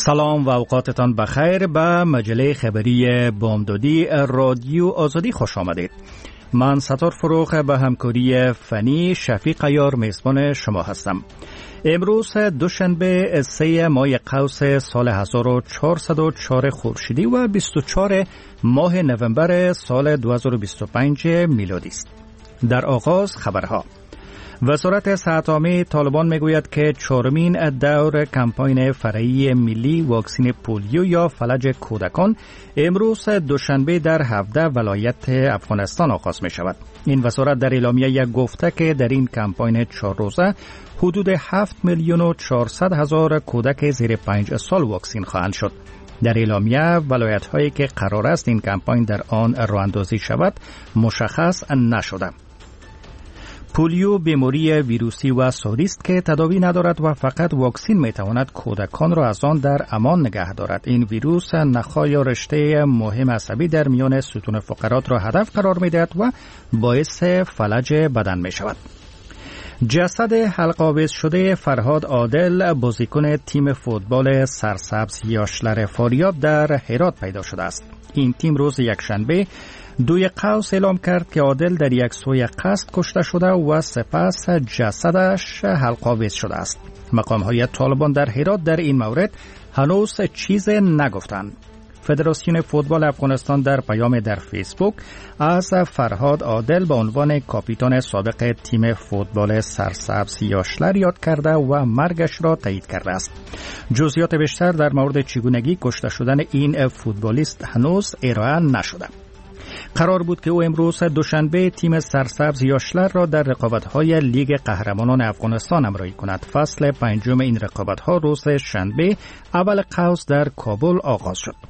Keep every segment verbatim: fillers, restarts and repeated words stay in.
سلام و اوقاتتان بخیر. به مجله خبری بامدادی رادیو آزادی خوش آمدید. من ستار فروغ به همکاری فنی شفیق عیار میزبان شما هستم. امروز دوشنبه سه ماه قوس سال هزار و چهارصد و چهار خورشیدی و بیست و چهار ماه نوامبر سال دو هزار و بیست و پنج میلادی است. در آغاز خبرها. وزارت صحت عامه طالبان میگوید که چهارمین دور کمپاین فرعی ملی واکسن پولیو یا فلج کودکان امروز دوشنبه در هفده ولایت افغانستان آغاز می شود. این وزارت در اعلامیه گفته که در این کمپاین چهار روزه حدود هفت میلیون و چهارصد هزار کودک زیر پنج سال واکسن خواهند شد. در اعلامیه ولایت هایی که قرار است این کمپاین در آن راه اندازی شود مشخص نشده. پولیو بیماری ویروسی و ساری است که تداوی ندارد و فقط واکسن میتواند کودکان را از آن در امان نگه دارد. این ویروس نخاع یا رشته مهم عصبی در میان ستون فقرات را هدف قرار میدهد و باعث فلج بدن می شود. جسد حلق‌آویز شده فرهاد عادل بازیکن تیم فوتبال سرسبز یاشلر فاریاب در هرات پیدا شده است. این تیم روز یکشنبه دوی قوس اعلام کرد که عادل در یک سوی قصد کشته شده و سپس جسدش حلق‌آویز شده است. مقام‌های طالبان در هرات در این مورد هنوز چیز نگفتند. فدراسیون فوتبال افغانستان در پیام در فیسبوک از فرهاد عادل به عنوان کاپیتان سابق تیم فوتبال سرسبز یاشلر یاد کرده و مرگش را تایید کرده است. جزئیات بیشتر در مورد چگونگی کشته شدن این فوتبالیست هنوز ارائه نشده. قرار بود که او امروز دوشنبه تیم سرسبز یاشلر را در رقابت‌های لیگ قهرمانان افغانستان همراهی کند. فصل پنجم این رقابت‌ها روز شنبه اول قوس در کابل آغاز شد.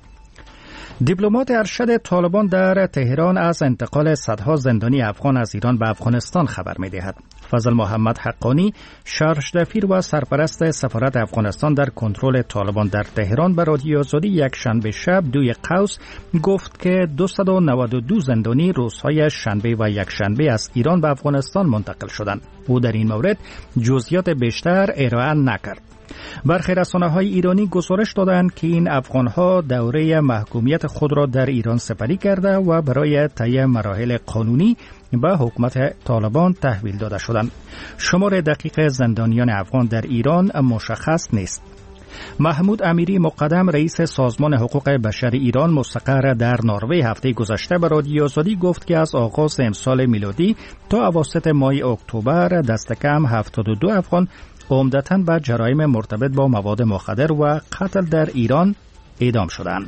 دیپلمات ارشد طالبان در تهران از انتقال صدها زندانی افغان از ایران به افغانستان خبر می‌دهد. فضل محمد حقانی شرشدفیر و سرپرست سفارت افغانستان در کنترل طالبان در تهران به رادیو آزادی یک شنبه شب دوی قوس گفت که دویست و نود و دو زندانی روزهای شنبه و یک شنبه از ایران به افغانستان منتقل شدند. او در این مورد جزئیات بیشتر ارائه نکرد. برخی رسانه‌های ایرانی گزارش دادند که این افغان‌ها دوره محکومیت خود را در ایران سپری کرده و برای طی مراحل قانونی به حکومت طالبان تحویل داده شدند. شمار دقیق زندانیان افغان در ایران مشخص نیست. محمود امیری مقدم رئیس سازمان حقوق بشر ایران مستقر در نروژ هفته گذشته به رادیو آزادی گفت که از آغاز امسال میلادی تا اواسط ماه اکتبر دست کم هفتاد و دو افغان عمدتاً به جرایم مرتبط با مواد مخدر و قتل در ایران اعدام شدند.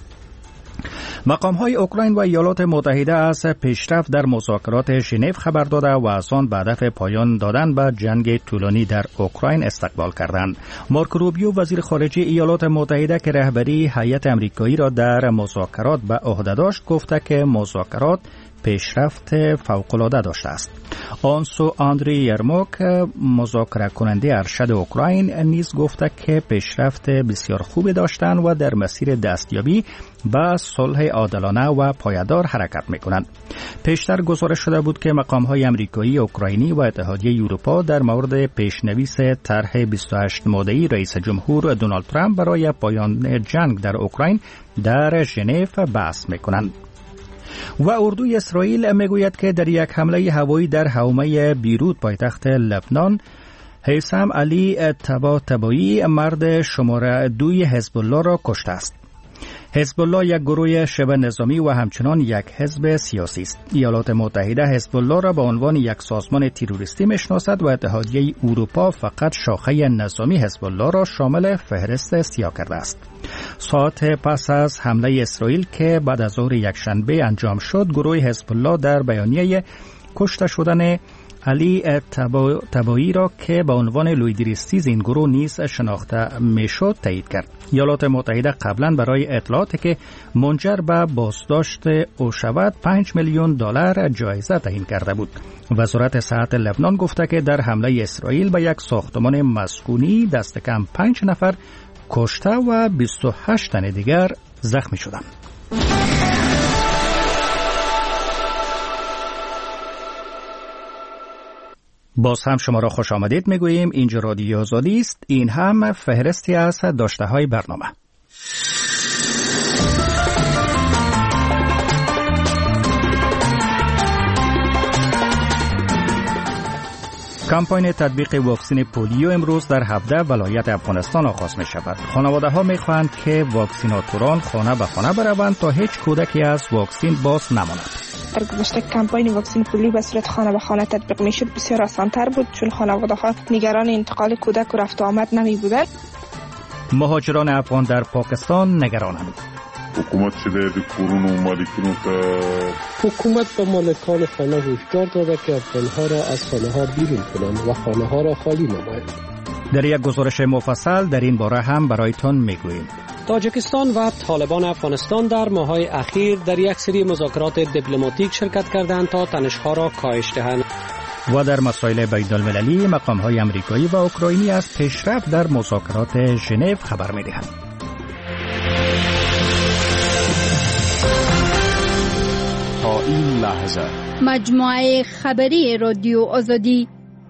مقام‌های اوکراین و ایالات متحده از پیشرفت در مذاکرات ژنو خبر داده و از آن به هدف پایان دادن به جنگ طولانی در اوکراین استقبال کردند. مارک روبیو وزیر خارجه ایالات متحده که رهبری هیئت آمریکایی را در مذاکرات به عهده داشت گفته که مذاکرات پیشرفت فوق‌العاده داشته است. آنسو آندری یرموک مذاکره کننده ارشد اوکراین نیز گفته که پیشرفت بسیار خوبی داشتند و در مسیر دستیابی به صلح عادلانه و پایدار حرکت می‌کنند. پیشتر گزارش شده بود که مقام‌های آمریکایی، اوکراینی و اتحادیه اروپا در مورد پیشنویس طرح بیست و هشت ماده‌ای رئیس جمهور دونالد ترامپ برای پایان جنگ در اوکراین در ژنو بحث می‌کنند. و اردوی اسرائیل میگوید که در یک حمله هوایی در حومه بیروت پایتخت لبنان هیثم علی طباطبایی مرد شماره دوی حزب الله را کشته است. حزب الله یک گروه شبه نظامی و همچنان یک حزب سیاسی است. ایالات متحده حزب الله را به عنوان یک سازمان تروریستی میشناسد و اتحادیه اروپا فقط شاخه نظامی حزب الله را شامل فهرست سیاه کرده است. ساعت پس از حمله اسرائیل که بعد از ظهر یکشنبه انجام شد، گروه حزب الله در بیانیه کشته شدن علی طباطبایی را که به عنوان لویدریستیز این گروه نیز شناخته میشد تایید کرد. ایالات متحده قبلا برای اطلاعاتی که منجر به بازداشت او شود پنج میلیون دلار جایزه تعیین کرده بود. وزارت صحت لبنان گفته که در حمله اسرائیل به یک ساختمان مسکونی دست کم پنج نفر کشته و بیست و هشت تن دیگر زخمی شدند. باز هم شما را خوش آمدید میگوییم. اینجا رادیو آزادی است. این هم فهرستی از داشته های برنامه. کمپاین تطبیق واکسن پولیو امروز در هفده ولایت افغانستان آغاز می شود. خانواده ها می خواهند که واکسیناتوران خانه به خانه بروند تا هیچ کودکی از واکسن باز نماند. در گذشته کمپاین واکسن پولیو به صورت خانه به خانه تطبیق می شد بسیار آسان‌تر بود، چون خانواده ها نگران انتقال کودک و رفت و آمد نمی بودند. مهاجران افغان در پاکستان نگرانند. حکومت شده به کورون و مالکینو که حکومت به مالکان خانه هشدار داده که افغانها را از خانه ها بیرون کنند و خانه ها را خالی نمایند. در یک گزارش مفصل در این باره هم برایتان میگوییم. تاجیکستان و طالبان افغانستان در ماه‌های اخیر در یک سری مذاکرات دیپلماتیک شرکت کردند تا تنش‌ها را کاهش دهند. و در مسائل بین‌المللی مقام‌های آمریکایی و اوکراینی از پیشرفت در مذاکرات ژنو خبر می‌دهند. تا این لحظه مجموعه خبری رادیو آزادی.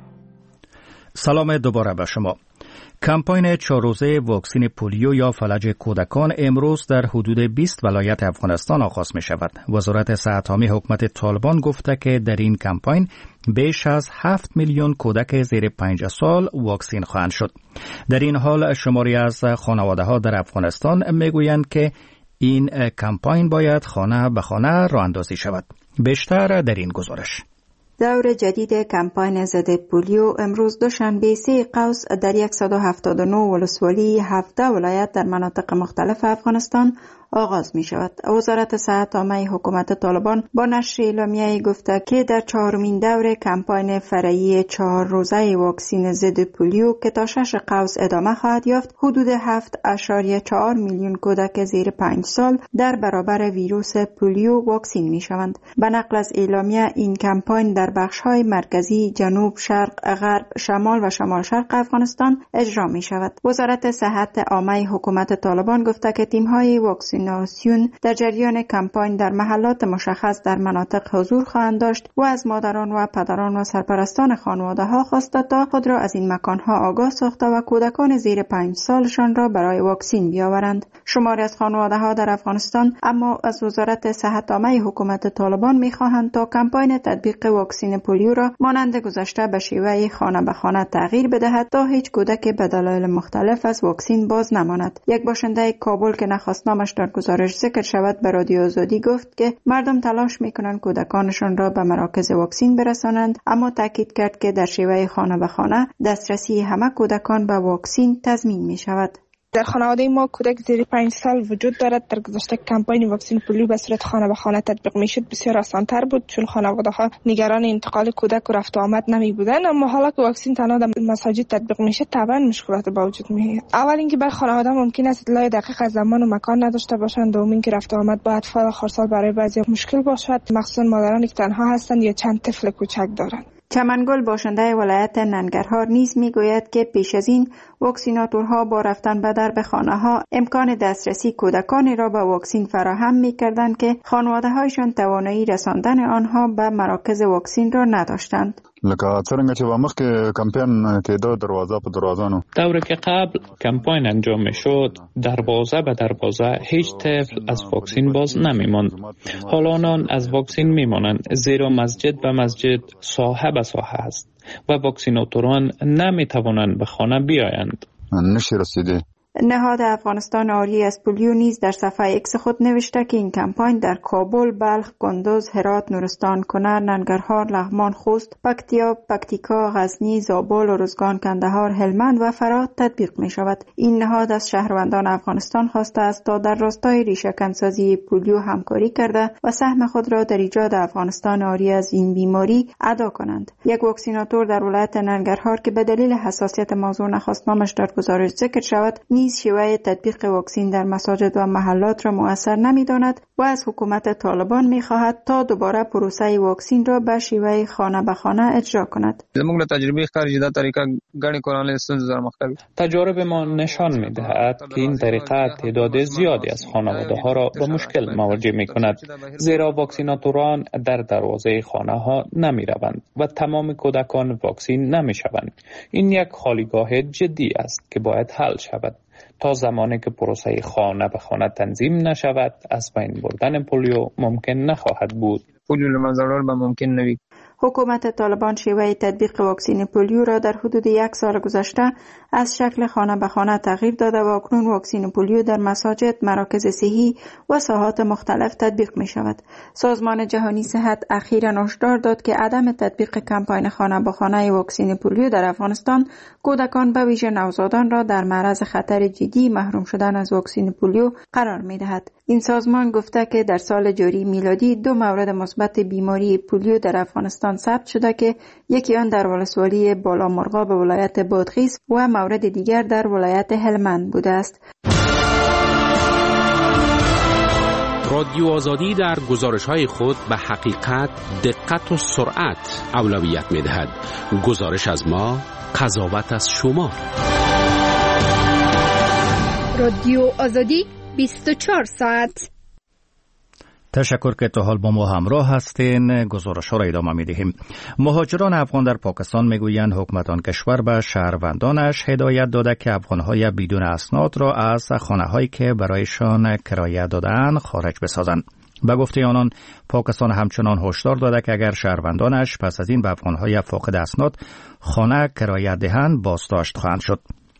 سلام دوباره به شما. کمپاین چهار روزه واکسن پولیو یا فلج کودکان امروز در حدود بیست ولایت افغانستان آغاز می شود. وزارت صحت عامه حکومت طالبان گفته که در این کمپاین بیش از هفت میلیون کودک زیر پنج سال واکسن خواهند شد. در این حال شماری از خانواده ها در افغانستان می گویند که این کمپاین باید خانه به خانه راه اندازی شود. بیشتر در این گزارش. دور جدید کمپاین ضد پولیو امروز دوشنبه سه قوس در صد و هفتاد و نه ولسوالی هفده ولایت در مناطق مختلف افغانستان آغاز می شود. وزارت صحت عامه حکومت طالبان با نشر اعلامیه‌ای گفته که در چهارمین دور کمپاین فرعی چهار روزه واکسن ضد پولیو که تا شش قوس ادامه خواهد یافت، حدود هفت اشاریه چهار میلیون کودک زیر پنج سال در برابر ویروس پولیو واکسن می شوند. به نقل از اعلامیه این کمپاین در بخش‌های مرکزی، جنوب، شرق، غرب، شمال و شمال شرق افغانستان اجرا می شود. وزارت صحت عامه حکومت طالبان گفته که تیم‌های واکسن ناسیون در جریان کمپاین در محلات مشخص در مناطق حضور خواهند داشت و از مادران و پدران و سرپرستان خانواده ها خواسته تا خود را از این مکان ها آگاه ساخته و کودکان زیر پنج سالشان را برای واکسن بیاورند. شماری از خانواده ها در افغانستان اما از وزارت صحت عامه حکومت طالبان می خواهند تا کمپاین تطبیق واکسن پولیو را مانند گذشته به شیوه خانه به خانه تغییر بدهد تا هیچ کودک به دلایل مختلف از واکسن باز نماند. یک باشنده کابل که نخواست نامش در گزارش ذکر شود به رادیو آزادی گفت که مردم تلاش میکنند کودکانشان را به مراکز واکسن برسانند، اما تاکید کرد که در شیوه خانه به خانه دسترسی همه کودکان به واکسن تضمین می شود. در خانواده ما کودک زیر پنج سال وجود دارد. در گذشته کمپاین واکسن پولیو به صورت خانه به خانه تطبیق میشد بسیار آسان‌تر بود، چون خانواده ها نگران انتقال کودک و رفت و آمد نمی بودند. اما حالا که واکسن تنها در مساجد تطبیق میشه طبعا مشکلات به وجود میاد. اول اینکه برای خانواده ممکن است اطلاع دقیق از زمان و مکان نداشته باشند، دوم اینکه رفت و آمد با اطفال خردسال برای بعضی مشکل باشد، مخصوصا مادرانی که تنها هستند یا چند طفل کوچک دارند. چمنگل باشنده ولایت ننگرهار نیز میگوید که پیش از این واکسیناتورها با رفتن به درب خانه‌ها امکان دسترسی کودکانی را به واکسن فراهم می‌کردند که خانواده‌هایشان توانایی رساندن آنها به مراکز واکسن را نداشتند. لکه څنګه چې مخکې کمپاین کېده دروازه په دروازانو دوره که قبل کمپاین انجام میشد دروازه به دروازه هیچ طفل از واکسن باز نمیماند. حالا آنان از واکسن میمانند، زیرا مسجد به مسجد، ساحه به ساحه است و واکسیناتوران نمیتوانند به خانه بیایند. نشی رسیده. نهاد افغانستان آری از پولیو نیز در صفحه ایکس خود نوشته که این کمپاین در کابل، بلخ، کندوز، هرات، نورستان، کنر، ننگرهار، لغمان، خوست، پکتیا، پکتیکا، غزنی، زابل، ارزگان، کندهار، هلمند و فرات تطبیق می شود. این نهاد از شهروندان افغانستان خواسته است تا در راستای ریشه‌کنسازی پولیو همکاری کرده و سهم خود را در ایجاد افغانستان آری از این بیماری ادا کنند. یک واکسیناتور در ولایت ننگرهار که به دلیل حساسیت موضوع نخواست نامش در گزارش ذکر شود، نیز شیوه تطبیق واکسن در مساجد و محلات را مؤثر نمی‌داند و از حکومت طالبان می‌خواهد تا دوباره پروسه واکسن را به شیوه خانه به خانه اجرا کند. زموږ تجربه ښکاري دا طریقه ګڼې کورنۍ ستونزې سره مخ کوي. تجارب ما نشان می‌دهد که این طریقه تعداد زیادی از خانواده‌ها را با مشکل مواجه می‌کند، زیرا واکسیناتوران در دروازه خانه‌ها نمی‌روند و تمام کودکان واکسن نمی‌شوند. این یک خالیگاه جدی است که باید حل شود. تا زمانی که پروسه خانه به خانه تنظیم نشود، از بین بردن پولیو ممکن نخواهد بود. پولیو له منځه وړل به ممکن نه وي. حکومت طالبان شیوه تطبیق واکسن پولیو را در حدود یک سال گذشته از شکل خانه به خانه تغییر داده و اکنون واکسن پولیو در مساجد، مراکز صحی و ساحات مختلف تطبیق می شود. سازمان جهانی صحت اخیراً هشدار داد که عدم تطبیق کمپاین خانه به خانه واکسن پولیو در افغانستان کودکان به ویژه نوزادان را در معرض خطر جدی محروم شدن از واکسن پولیو قرار می دهد. این سازمان گفته که در سال جاری میلادی دو مورد مثبت بیماری پولیو در افغانستان ثبت شده که یکی آن در ولسوالی بالامرغاب ولایت بادغیس و مورد دیگر در ولایت هلمند بوده است. رادیو آزادی در گزارش‌های خود به حقیقت، دقت و سرعت اولویت می‌دهد. گزارش از ما، قضاوت از شما. رادیو آزادی بیست و چهار ساعت. تشکر که تا حال با ما همراه هستین. گزارش ها را ادامه می دهیم. مهاجران افغان در پاکستان می گویند حکومت آن کشور به شهروندانش هدایت داده که افغانهای بدون اسناد را از خانه هایی که برایشان کرایه دادند خارج بسازند. به گفته آنان پاکستان همچنان هشدار داده که اگر شهروندانش پس از این به افغانهای فاقد اسناد خانه کرایه دهند بازداشت خواهند شد.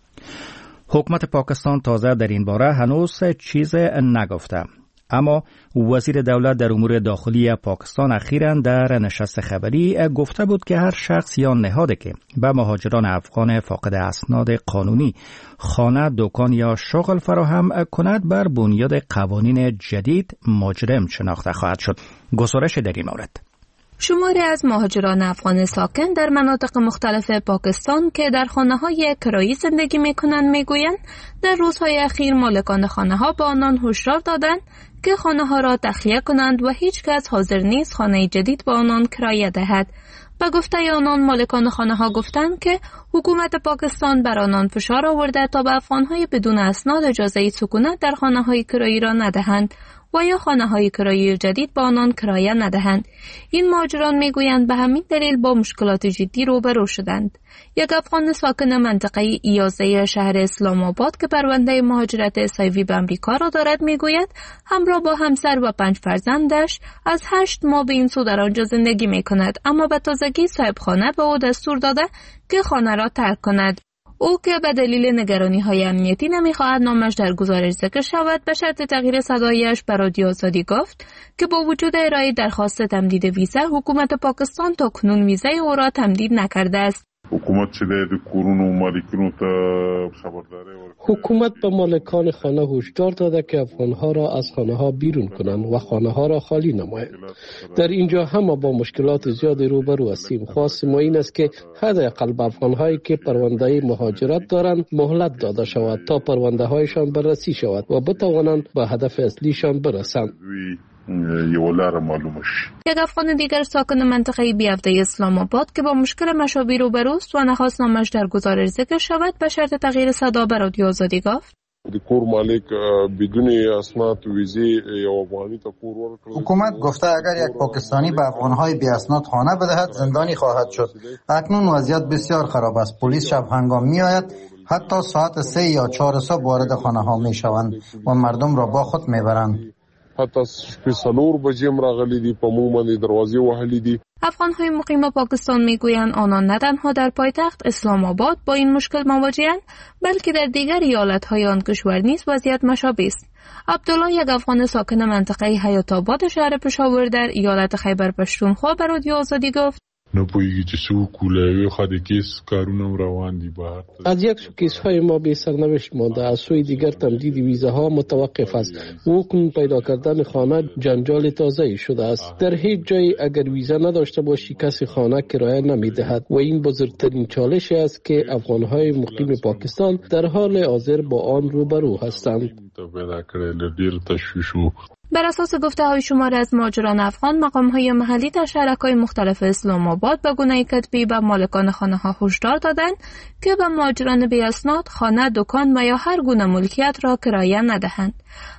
حکومت پاکستان تازه در این باره هنوز چیز نگفته، اما وزیر دولت در امور داخلی پاکستان اخیراً در نشست خبری گفته بود که هر شخص یا نهادی که به مهاجران افغان فاقد اسناد قانونی خانه، دکان یا شغل فراهم کند بر بنیاد قوانین جدید مجرم شناخته خواهد شد. گزارش در این مورد. شماری از مهاجران افغان ساکن در مناطق مختلف پاکستان که در خانه‌های کرایی زندگی می‌کنند می‌گویند در روزهای اخیر مالکان خانه‌ها به آنان هشدار دادند که خانه‌ها را تخلیه کنند و هیچ کس حاضر نیست خانه جدید به آنان کرایه دهد. به گفته آنان مالکان خانه‌ها گفتند که حکومت پاکستان بر آنان فشار آورده تا به افغان‌های بدون اسناد اجازه سکونت در خانه‌های کرایی را ندهند و یا خانه‌های کرایی جدید به آنان کرایه ندهند. این مهاجران میگویند به همین دلیل با مشکلات جدی روبرو شدند. یک افغان ساکن منطقه یازده شهر اسلام آباد که پرونده مهاجرت سایوی به امریکا را دارد میگوید همراه با همسر و پنج فرزندش از هشت ماه به این سو در آنجا زندگی میکند، اما به تازگی صاحب خانه به او دستور داده که خانه را ترک کند. او که به دلیل نگرانی‌های امنیتی نمی‌خواهد نامش در گزارش ذکر شود به شرط تغییر صدایش به رادیو آزادی گفت که با وجود ارائه درخواست تمدید ویزا حکومت پاکستان تا کنون ویزای او را تمدید نکرده است. حکومت چې د کورونو مالکینو ته خبرداری ورکړي. حکومت به مالکان خانه هشدار داده که افغانها را از خانه ها بیرون کنند و خانه ها را خالی نمایند. در اینجا هم با مشکلات زیادی روبرو هستیم. خواست ما این است که حداقل به افغانهایی که پرونده مهاجرت دارند مهلت داده شود تا پرونده هایشان بررسی شود و بتوانند به هدف اصلیشان برسند. یک افغان دیگر ساکن منطقه بیافته اسلام آباد که با مشکل مشابه روبروست و نخواست نامش در گزارش ذکر شود به شرط تغییر صدا به رادیو آزادی گفت حکومت گفته اگر یک پاکستانی به افغانهای بی اسناد خانه بدهد زندانی خواهد شد. اکنون وضعیت بسیار خراب است. پلیس شب هنگام می آید، حتی ساعت سه یا چهار صبح وارد خانه ها می شوند و مردم را با خود می برند. حتی سلور بجیم راغلی دی په مو باندې دروازې وهلې دي. افغان‌های مقیم پاکستان میگویند آنان نه تنها در پایتخت اسلام آباد با این مشکل مواجه‌اند بلکه در دیگر ایالت‌های آن کشور نیز وضعیت مشابه است. عبدالله یک افغان ساکن منطقه حیات آباد شهر پشاور در ایالت خیبر پختونخوا به رادیو آزادی گفت نه پویږي چې څو کولای خو د کیس کارونه روان دي بهر. از یک سو کیس های ما به سرنوشت مانده، از سوی دیگر تمدید ویزاها متوقف است. حکم پیدا کردن خانه جنجال تازه‌ای شده است. در هیچ جایی اگر ویزا نداشته باشی کسی خانه کرایه نمیدهد و این بزرگترین چالشی است که افغان‌های مقیم پاکستان در حال حاضر با آن روبرو هستند. بر اساس گفته‌های شمار از مهاجران افغان، مقام‌های محلی در شهرک‌های مختلف اسلام آباد به گونه کتبی به مالکان خانه‌ها هشدار دادند که به مهاجران بی اسناد خانه، دکان و یا هر گونه ملکیت را کرایه ندهند.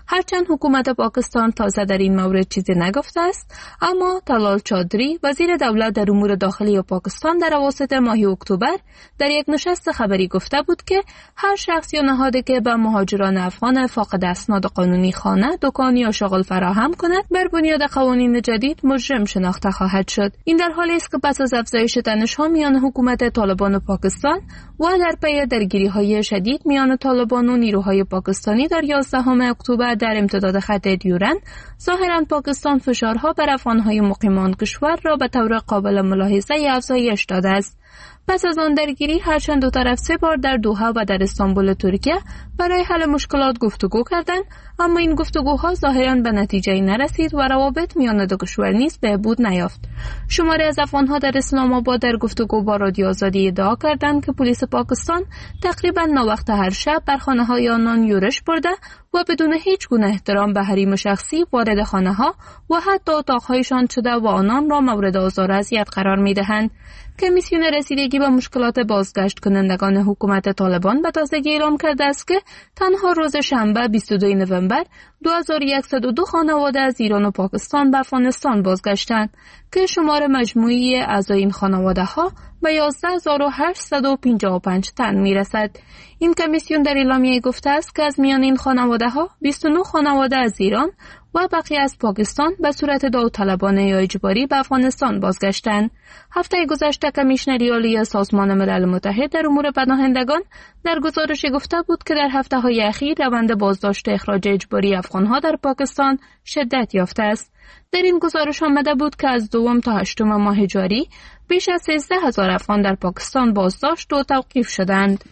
هرچند حکومت پاکستان تازه در این مورد چیزی نگفته است، اما طلال چادری وزیر دولت در امور داخلی پاکستان در اواسط ماه اکتبر در یک نشست خبری گفته بود که هر شخص یا نهادی که به مهاجران افغان فاقد اسناد قانونی خانه، دکان یا شغل فراهم کند بر بنیاد قوانین جدید مجرم شناخته خواهد شد. این در حالی است که پس از افزایش تنش‌ها میان حکومت طالبان و پاکستان و در پی درگیری‌های شدید میان طالبان و نیروهای پاکستانی در یازدهم اکتبر در امتداد خط دیورند، ظاهراً پاکستان فشارها بر افغان‌های مقیمان کشور را به طور قابل ملاحظه افزایش داده است. پس از آن درگیری هرچند دو طرف سه بار در دوحه و در استانبول ترکیه برای حل مشکلات گفتگو کردند، اما این گفتگوها ظاهراً به نتیجه نرسید و روابط میان دو کشور نیز بهبود نیافت. شماری از افغان‌ها در اسلام آباد در گفتگو با رادیو آزادی ادعا کردند که پلیس پاکستان تقریباً ناوقت هر شب بر خانه‌های آنان یورش برده و بدون هیچ گونه احترام به حریم شخصی وارد خانه‌ها و حتی اتاق‌هایشان شده و آنان را مورد آزار و اذیت قرار می‌دهند. کمیسیون رسیدگی به مشکلات بازگشت کنندگان حکومت طالبان به تازگی اعلام کرده است که تنها روز شنبه بیست و دوم نوامبر دو هزار و صد و دو خانواده از ایران و پاکستان به افغانستان بازگشتند که شمار مجموعی اعضای این خانواده ها به یازده هزار و هشتصد و پنجاه و پنج تن میرسد. این کمیسیون در اعلامیه گفته است که از میان این خانواده ها بیست و نه خانواده از ایران و بقیه از پاکستان به صورت داوطلبانه یا اجباری به افغانستان بازگشتند. هفته گذشته کمیشنری عالی سازمان ملل متحد در امور پناهندگان در گزارش گفته بود که در هفته‌های اخیر روند بازداشت اخراج اجباری افغان‌ها در پاکستان شدت یافته است. در این گزارش آمده بود که از دوم تا هشتم ماه جاری بیش از سیزده هزار افغان در پاکستان بازداشت و توقیف شدند.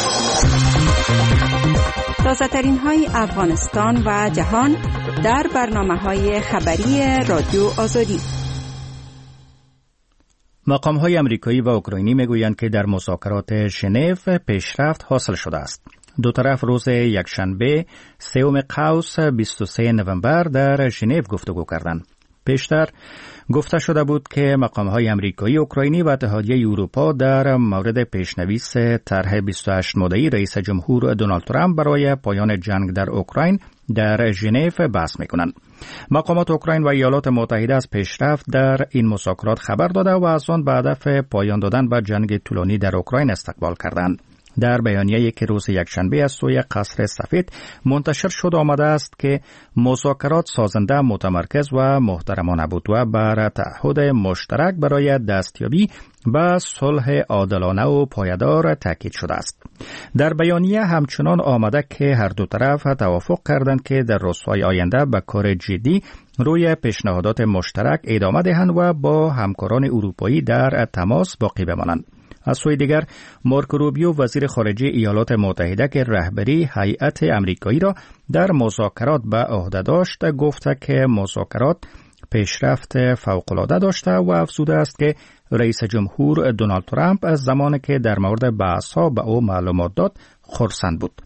تازه ترین های افغانستان و جهان در برنامه های خبری رادیو آزادی. مقام های امریکایی و اوکراینی میگویند که در مذاکرات ژنو پیشرفت حاصل شده است. دو طرف روز یکشنبه سوم قوس بیست و سوم نوامبر در ژنو گفتگو کردند. پیشتر گفته شده بود که مقام‌های آمریکایی، اوکراینی و اتحادیه اروپا در مورد پیشنویس طرح بیست و هشت ماده‌ای رئیس جمهور دونالد ترامپ برای پایان جنگ در اوکراین در ژنو بحث می‌کنند. مقامات اوکراین و ایالات متحده از پیشرفت در این مذاکرات خبر داده و از آن به هدف پایان دادن به جنگ طولانی در اوکراین استقبال کردند. در بیانیه‌ای که روز یکشنبه از سوی قصر سفید منتشر شد آمده است که مذاکرات سازنده، متمرکز و محترمانه بود و بر تعهد مشترک برای دستیابی به صلح عادلانه و پایدار تاکید شده است. در بیانیه همچنان آمده که هر دو طرف توافق کردند که در روزهای آینده به کار جدی روی پیشنهادات مشترک ادامه دهند و با همکاران اروپایی در تماس باقی بمانند. از سوی دیگر مارکو روبیو وزیر خارجه ایالات متحده که رهبری هیئت امریکایی را در مذاکرات به عهده داشت گفته که مذاکرات پیشرفت فوق‌العاده داشته و افزوده است که رئیس جمهور دونالد ترامپ از زمانی که در مورد بحث‌ها به او معلومات داد خرسند بود.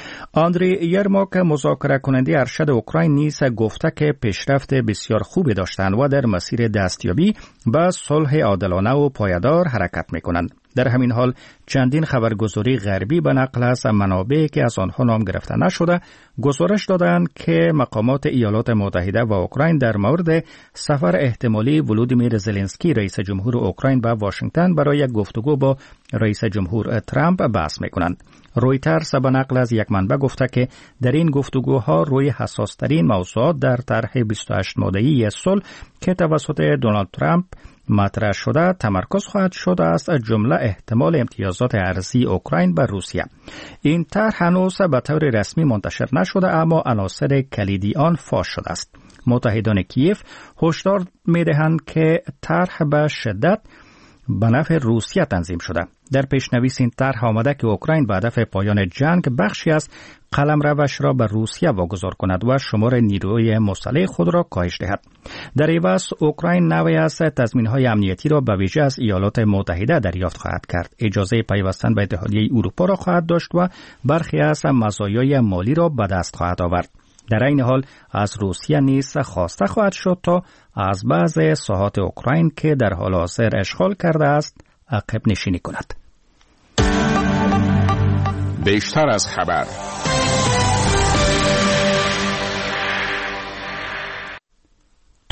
آندری یرماک مذاکره کننده ارشد اوکراین نیز گفته که پیشرفت بسیار خوبی داشتند و در مسیر دستیابی به صلح عادلانه و پایدار حرکت می‌کنند. در همین حال چندین خبرگزاری غربی به نقل از منابعی که از آنها نام گرفته نشده گزارش دادند که مقامات ایالات متحده و اوکراین در مورد سفر احتمالی ولودیمیر زلنسکی رئیس جمهور اوکراین به واشنگتن برای گفتگو با رئیس جمهور ترامپ بحث می‌کنند. رویترز به نقل از یک منبع گفته که در این گفتگوها روی حساس‌ترین موضوعات در طرح بیست و هشت ماده‌ای صلح که توسط دونالد ترامپ مطرح شده تمرکز خواهد شد، از جمله احتمال امتیازات ارزی اوکراین بر روسیه. این طرح هنوز به طور رسمی منتشر نشده اما عناصر کلیدی آن فاش شده است. متحدان کیف هشدار می‌دهند که طرح به شدت به نفع روسیه تنظیم شده. در پیشنویس این طرح آمده که اوکراین به هدف پایان جنگ بخشی از قلمروش را به روسیه واگذار کند و شمار نیروی مسلح خود را کاهش دهد. در عوض اوکراین نوعی از تضمین‌های امنیتی را به ویژه از ایالات متحده دریافت خواهد کرد. اجازه پیوستن به اتحادیه اروپا را خواهد داشت و برخی از مزایای مالی را به دست خواهد آورد. در این حال از روسیه نیز خواسته خواهد شد تا از بعض ساحات اوکراین که در حال حاضر اشغال کرده است عقب نشینی کند. بیشتر از خبر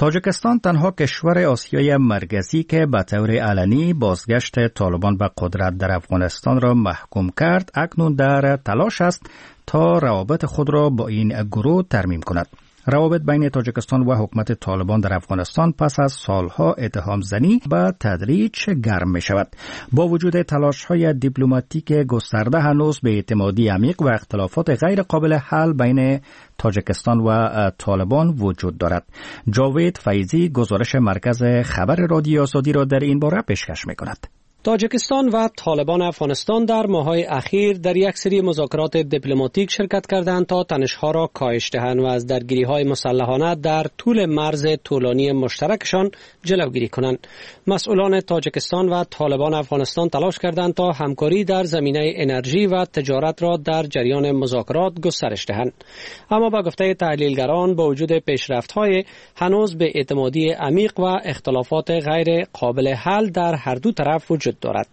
تاجیکستان تنها کشور آسیای مرکزی که به طور علنی بازگشت طالبان به قدرت در افغانستان را محکوم کرد، اکنون در تلاش است تا روابط خود را با این گروه ترمیم کند. روابط بین تاجیکستان و حکومت طالبان در افغانستان پس از سالها اتهام زنی به تدریج گرم می شود. با وجود تلاش های دیپلماتیک گسترده هنوز به اعتمادی عمیق و اختلافات غیر قابل حل بین تاجیکستان و طالبان وجود دارد. جاوید فیضی گزارش مرکز خبر رادیو آزادی را در این باره پیشکش می کند. تاجیکستان و طالبان افغانستان در ماه‌های اخیر در یک سری مذاکرات دیپلماتیک شرکت کردند تا تنش‌ها را کاهش دهند و از درگیری‌های مسلحانه در طول مرز طولانی مشترکشان جلوگیری کنند. مسئولان تاجیکستان و طالبان افغانستان تلاش کردند تا همکاری در زمینه انرژی و تجارت را در جریان مذاکرات گسترش دهند. اما با گفته تحلیلگران با وجود پیشرفت‌های هنوز به اعتمادی عمیق و اختلافات غیر قابل حل در هر دو طرف وجود دارد.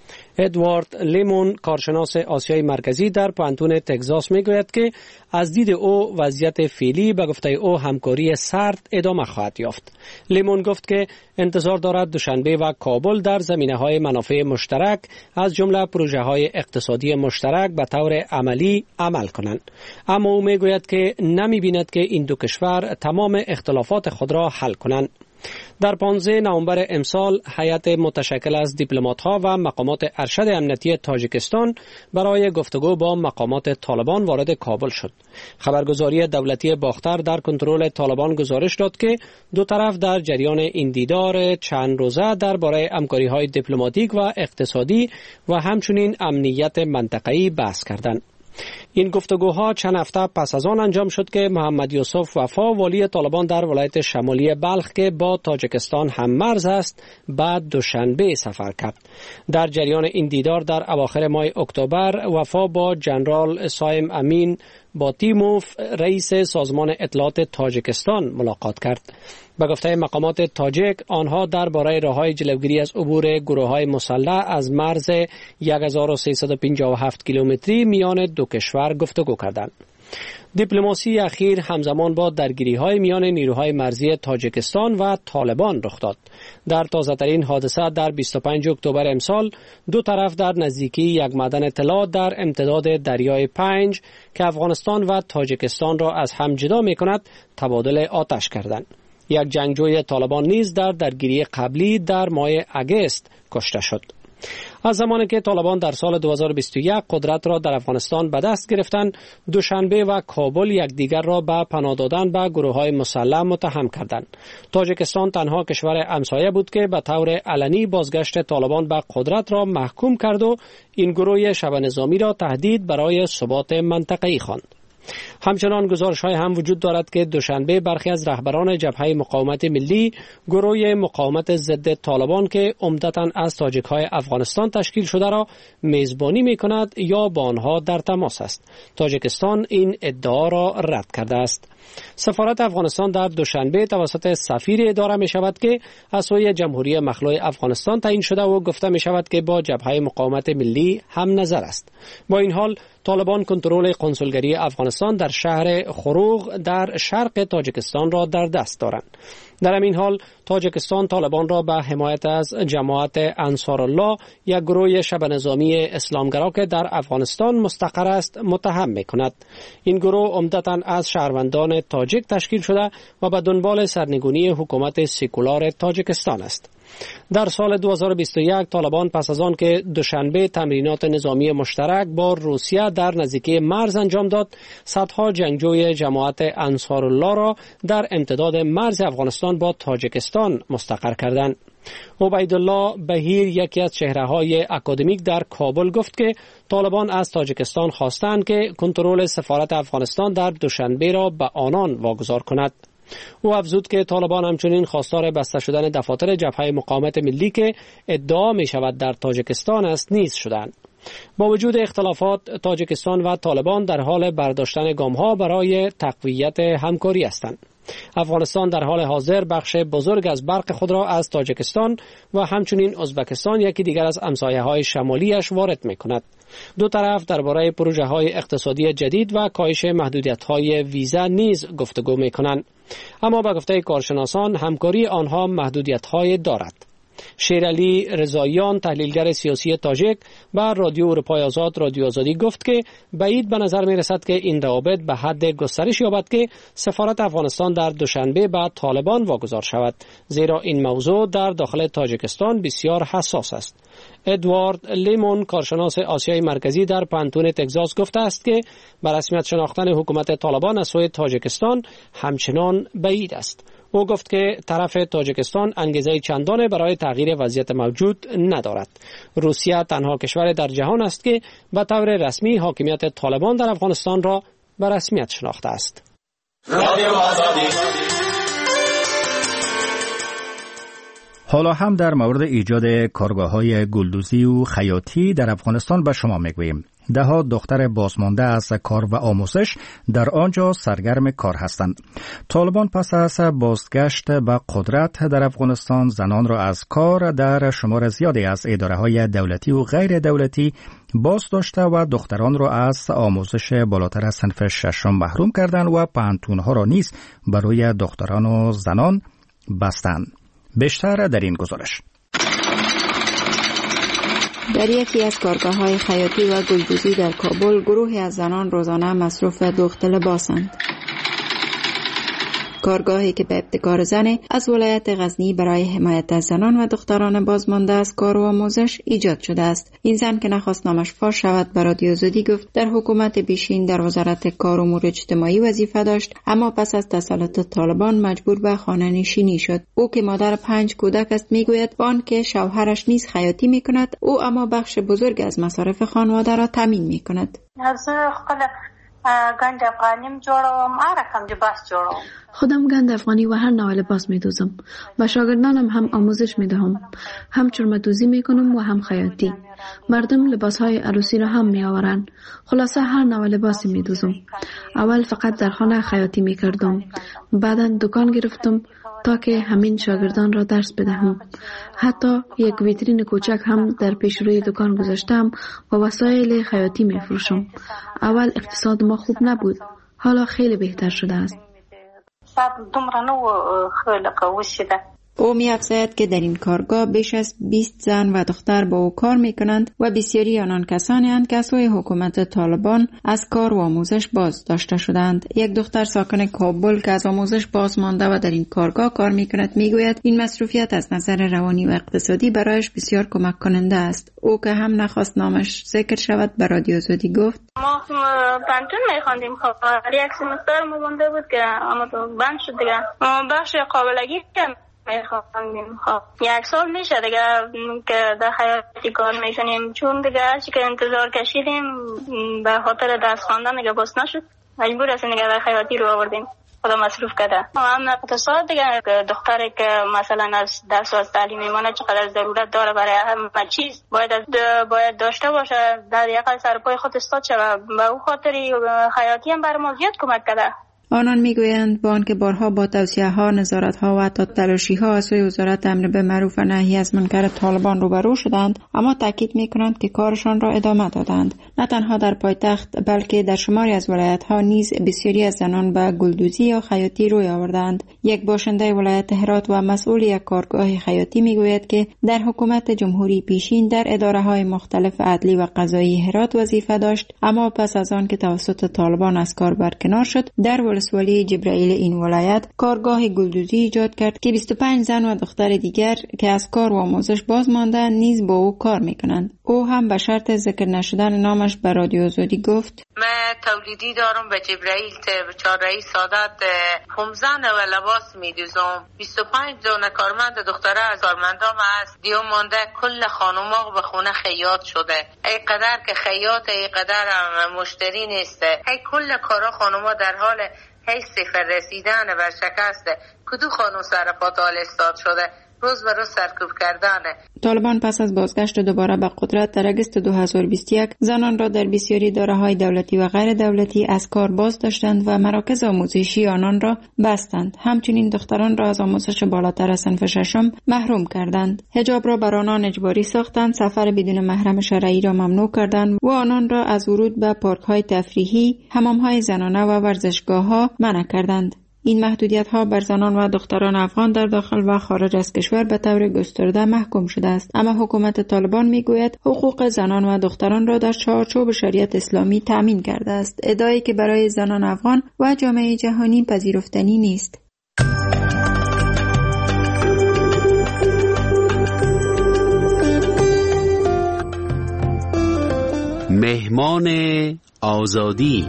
ادوارد لیمون کارشناس آسیای مرکزی در پانتون تگزاس میگوید که از دید او وضعیت فعلی به گفته او همکاری سرد ادامه خواهد یافت. لیمون گفت که انتظار دارد دوشنبه و کابل در زمینه‌های منافع مشترک از جمله پروژه‌های اقتصادی مشترک به طور عملی عمل کنند. اما او میگوید که نمی‌بیند که این دو کشور تمام اختلافات خود را حل کنند. در پانزده نوامبر امسال هیئت متشکل از دیپلمات‌ها و مقامات ارشد امنیتی تاجیکستان برای گفتگو با مقامات طالبان وارد کابل شد. خبرگزاری دولتی باختر در کنترل طالبان گزارش داد که دو طرف در جریان این دیدار چند روزه درباره همکاری‌های دیپلماتیک و اقتصادی و همچنین امنیت منطقه‌ای بحث کردند. این گفتگوها چند هفته پس از آن انجام شد که محمد یوسف وفا والی طالبان در ولایت شمالی بلخ که با تاجیکستان هم مرز است بعد دوشنبه سفر کرد. در جریان این دیدار در اواخر ماه اکتبر وفا با جنرال سایم امین باتیموف رئیس سازمان اطلاعات تاجیکستان ملاقات کرد. به گفته مقامات تاجیک آنها درباره راه‌های جلوگیری از عبور گروه‌های مسلح از مرز هزار و سیصد و پنجاه و هفت کیلومتری میان دو کشور گفتگو کردند. دیپلماسی اخیر همزمان با درگیری‌های میان نیروهای مرزی تاجیکستان و طالبان رخ داد. در تازه‌ترین حادثه در بیست و پنجم اکتبر امسال دو طرف در نزدیکی یک معدن طلا در امتداد دریای پنج که افغانستان و تاجیکستان را از هم جدا می‌کند تبادل آتش کردند. یک جنگجوی طالبان نیز در درگیری قبلی در ماه اگست کشته شد. از زمانی که طالبان در سال دو هزار و بیست و یک قدرت را در افغانستان به دست گرفتند، دوشنبه و کابل یکدیگر را به پناه دادن به گروه‌های مسلح متهم کردند. تاجیکستان تنها کشور همسایه بود که به طور علنی بازگشت طالبان به قدرت را محکوم کرد و این گروه شبه نظامی را تهدید برای ثبات منطقه‌ای خواند. همچنان گزارش‌های هم وجود دارد که دوشنبه برخی از رهبران جبهه مقاومت ملی، گروه مقاومت ضد طالبان که عمدتاً از تاجیک‌های افغانستان تشکیل شده را میزبانی می‌کند یا با آنها در تماس است. تاجیکستان این ادعا را رد کرده است. سفارت افغانستان در دوشنبه توسط سفیر اداره می شود که از سوی جمهوری مخلوع افغانستان تعیین شده و گفته می شود که با جبهه مقاومت ملی هم نظر است. با این حال طالبان کنترل کنسولگری افغانستان در شهر خروغ در شرق تاجیکستان را در دست دارند. در همین حال تاجیکستان طالبان را به حمایت از جماعت انصارالله، یک گروه شبه نظامی اسلامگرا که در افغانستان مستقر است، متهم می‌کند. این گروه عمدتاً از شهروندان تاجیک تشکیل شده و به دنبال سرنگونی حکومت سکولار تاجیکستان است. در سال دو هزار و بیست و یک طالبان پس از آن که دوشنبه تمرینات نظامی مشترک با روسیه در نزدیکی مرز انجام داد، صدها جنگجوی جماعت انصارالله را در امتداد مرز افغانستان با تاجیکستان مستقر کردند. عبیدالله بهیر، یکی از چهره‌های اکادمیک در کابل، گفت که طالبان از تاجیکستان خواستند که کنترل سفارت افغانستان در دوشنبه را به آنان واگذار کند. او افزود که طالبان همچنین خواستار بسته شدن دفاتر جبهه مقاومت ملی که ادعا می شود در تاجیکستان است نیز شدند. با وجود اختلافات، تاجیکستان و طالبان در حال برداشتن گام‌ها برای تقویت همکاری هستند. افغانستان در حال حاضر بخش بزرگ از برق خود را از تاجیکستان و همچنین ازبکستان یکی دیگر از همسایه‌های شمالیش وارد می‌کند. دو طرف درباره پروژه‌های اقتصادی جدید و کاهش محدودیت‌های ویزا نیز گفتگو می‌کنند. اما به گفته کارشناسان همکاری آنها محدودیت‌های دارد. شیرعلی رضاییان تحلیلگر سیاسی تاجیک با رادیو اروپای آزاد رادیو آزادی گفت که بعید به نظر می رسد که این روابط به حد گسترش یابد که سفارت افغانستان در دوشنبه به طالبان واگذار شود، زیرا این موضوع در داخل تاجیکستان بسیار حساس است. ادوارد لیمون کارشناس آسیای مرکزی در پانتون تگزاس گفته است که به رسمیت شناختن حکومت طالبان از سوی تاجیکستان همچنان بعید است. او گفت که طرف تاجیکستان انگیزه چندان برای تغییر وضعیت موجود ندارد. روسیه تنها کشور در جهان است که به طور رسمی حاکمیت طالبان در افغانستان را به رسمیت شناخته است. حالا هم در مورد ایجاد کارگاه‌های گلدوزی و خیاطی در افغانستان به شما میگوییم. ده ها دختر بازمانده از کار و آموزش در آنجا سرگرم کار هستند. طالبان پس از بازگشت به قدرت در افغانستان زنان را از کار در شمار زیادی از اداره‌های دولتی و غیر دولتی باز داشته و دختران را از آموزش بالاتر از صنف ششم محروم کردند و پانتون‌ها را نیز برای دختران و زنان بستند. بیشتر در این گزارش. در یکی از کارگاه‌های خیاطی و گلدوزی در کابل گروهی از زنان روزانه مصروف دوخت لباسند. کارگاهی که به ابتکار زن از ولایت غزنی برای حمایت از زنان و دختران بازمانده از کار و آموزش ایجاد شده است. این زن که نخواست نامش فاش شود به رادیو آزادی گفت در حکومت پیشین در وزارت کار و امور اجتماعی وظیفه داشت، اما پس از تسلط طالبان مجبور به خانه نشینی شد. او که مادر پنج کودک است میگوید با آنکه شوهرش نیز خیاطی میکند، او اما بخش بزرگ از مصارف خانواده را تامین میکند. گند افغانیم جوړوم، هر رقم لباس جوړوم. خودم گند افغانی و هر نوع لباس میدوزم. با شاگردانم هم آموزش میدهم. هم چرم دوزی میکنم و هم خیاطی. مردم لباس های عروسی را هم میآورند. خلاصه هر نوع لباسی میدوزم. اول فقط در خانه خیاطی میکردم. بعداً دکان گرفتم تا که همین شاگردان را درس بدهم. حتی یک ویترین کوچک هم در پیش روی دکان گذاشتم و وسایل خیاطی می فروشم. اول اقتصاد ما خوب نبود، حالا خیلی بهتر شده است. او می افزاید که در این کارگاه بیش از بیست زن و دختر با او کار می کنند و بسیاری آنان کسانی اند که از سوی حکومت طالبان از کار و آموزش باز داشته شدند. یک دختر ساکن کابل که از آموزش باز مانده و در این کارگاه کار می کند می گوید این مصروفیت از نظر روانی و اقتصادی برایش بسیار کمک کننده است. او که هم نخواست نامش ذکر شود به رادیو آزادی گفت ما پانتون می خواندیم، خب یک سمستر مونده بود که اما تو بند شد دیگه. بخش قابلگی میخوایم خب یک سال میشه دیگه که در حیاتی کار میکنیم، چون دیگه هرچی که انتظار کشیدیم به خاطر درس خواندن دیگه بس نشد، مجبور هستیم دیگه در حیاتی رو آوردیم، خدا مصروف کرده. هم اقتصاد دیگه دختری که مثلا از درس و از تعلیم میمانه چقدر ضرورت داره برای همه چیز باید باید داشته باشه، در یک سر پای خود استاد شه و به او خاطری حیاتی هم برای ما زیاد کمک کرده. آنان میگویند با آنکه بارها با توصیه‌ها، نظارت‌ها و حتی تلاشی‌ها از سوی وزارت امر به معروف و نهی از منکر طالبان روبرو شدند، اما تاکید می‌کنند که کارشان را ادامه دادند. نه تنها در پایتخت بلکه در شماری از ولایت‌ها نیز بسیاری از زنان به گلدوزی یا خیاطی روی آوردند. یک باشنده ولایت هرات و مسئول یک کارگاه خیاطی میگوید که در حکومت جمهوری پیشین در اداره‌های مختلف عدلی و قضایی هرات وظیفه داشت، اما پس از آن که توسط طالبان از کار برکنار شد، در ولسوالی جبرائیل این ولایت کارگاه گلدوزی ایجاد کرد که بیست و پنج زن و دختر دیگر که از کار و آموزش باز ماندند نیز با او کار میکنند. او هم به شرط ذکر نشدن نامش به رادیو آزادی گفت من تولیدی دارم به جبرائیل چهار رئیس سادات خمزن و لباس میدوزم. بیست و پنج دونه کارمند دختره از کارمندام هست، دیو مانده کل خانوما به خونه خیاط شده. ای قدر که خیاط ای قدر مشتری نیست. ای کل کارا خانوما در حال هی صفر رسیدن و شکسته. کدو خانم سر پاتال استاد شده. روز به روز سرکوب کردنه. طالبان پس از بازگشت دوباره به قدرت در اگست دو هزار و بیست و یک زنان را در بسیاری داره‌های دولتی و غیر دولتی از کار باز داشتند و مراکز آموزشی آنان را بستند. همچنین دختران را از آموزش بالاتر صنف ششم محروم کردند. حجاب را بر آنان اجباری ساختند، سفر بدون محرم شرعی را ممنوع کردند و آنان را از ورود به پارک‌های تفریحی، حمام‌های زنانه و ورزشگاه‌ها منع کردند. این محدودیت‌ها بر زنان و دختران افغان در داخل و خارج از کشور به طور گسترده محکوم شده است، اما حکومت طالبان میگوید حقوق زنان و دختران را در چارچوب شریعت اسلامی تامین کرده است، ادعایی که برای زنان افغان و جامعه جهانی پذیرفتنی نیست. مهمان آزادی.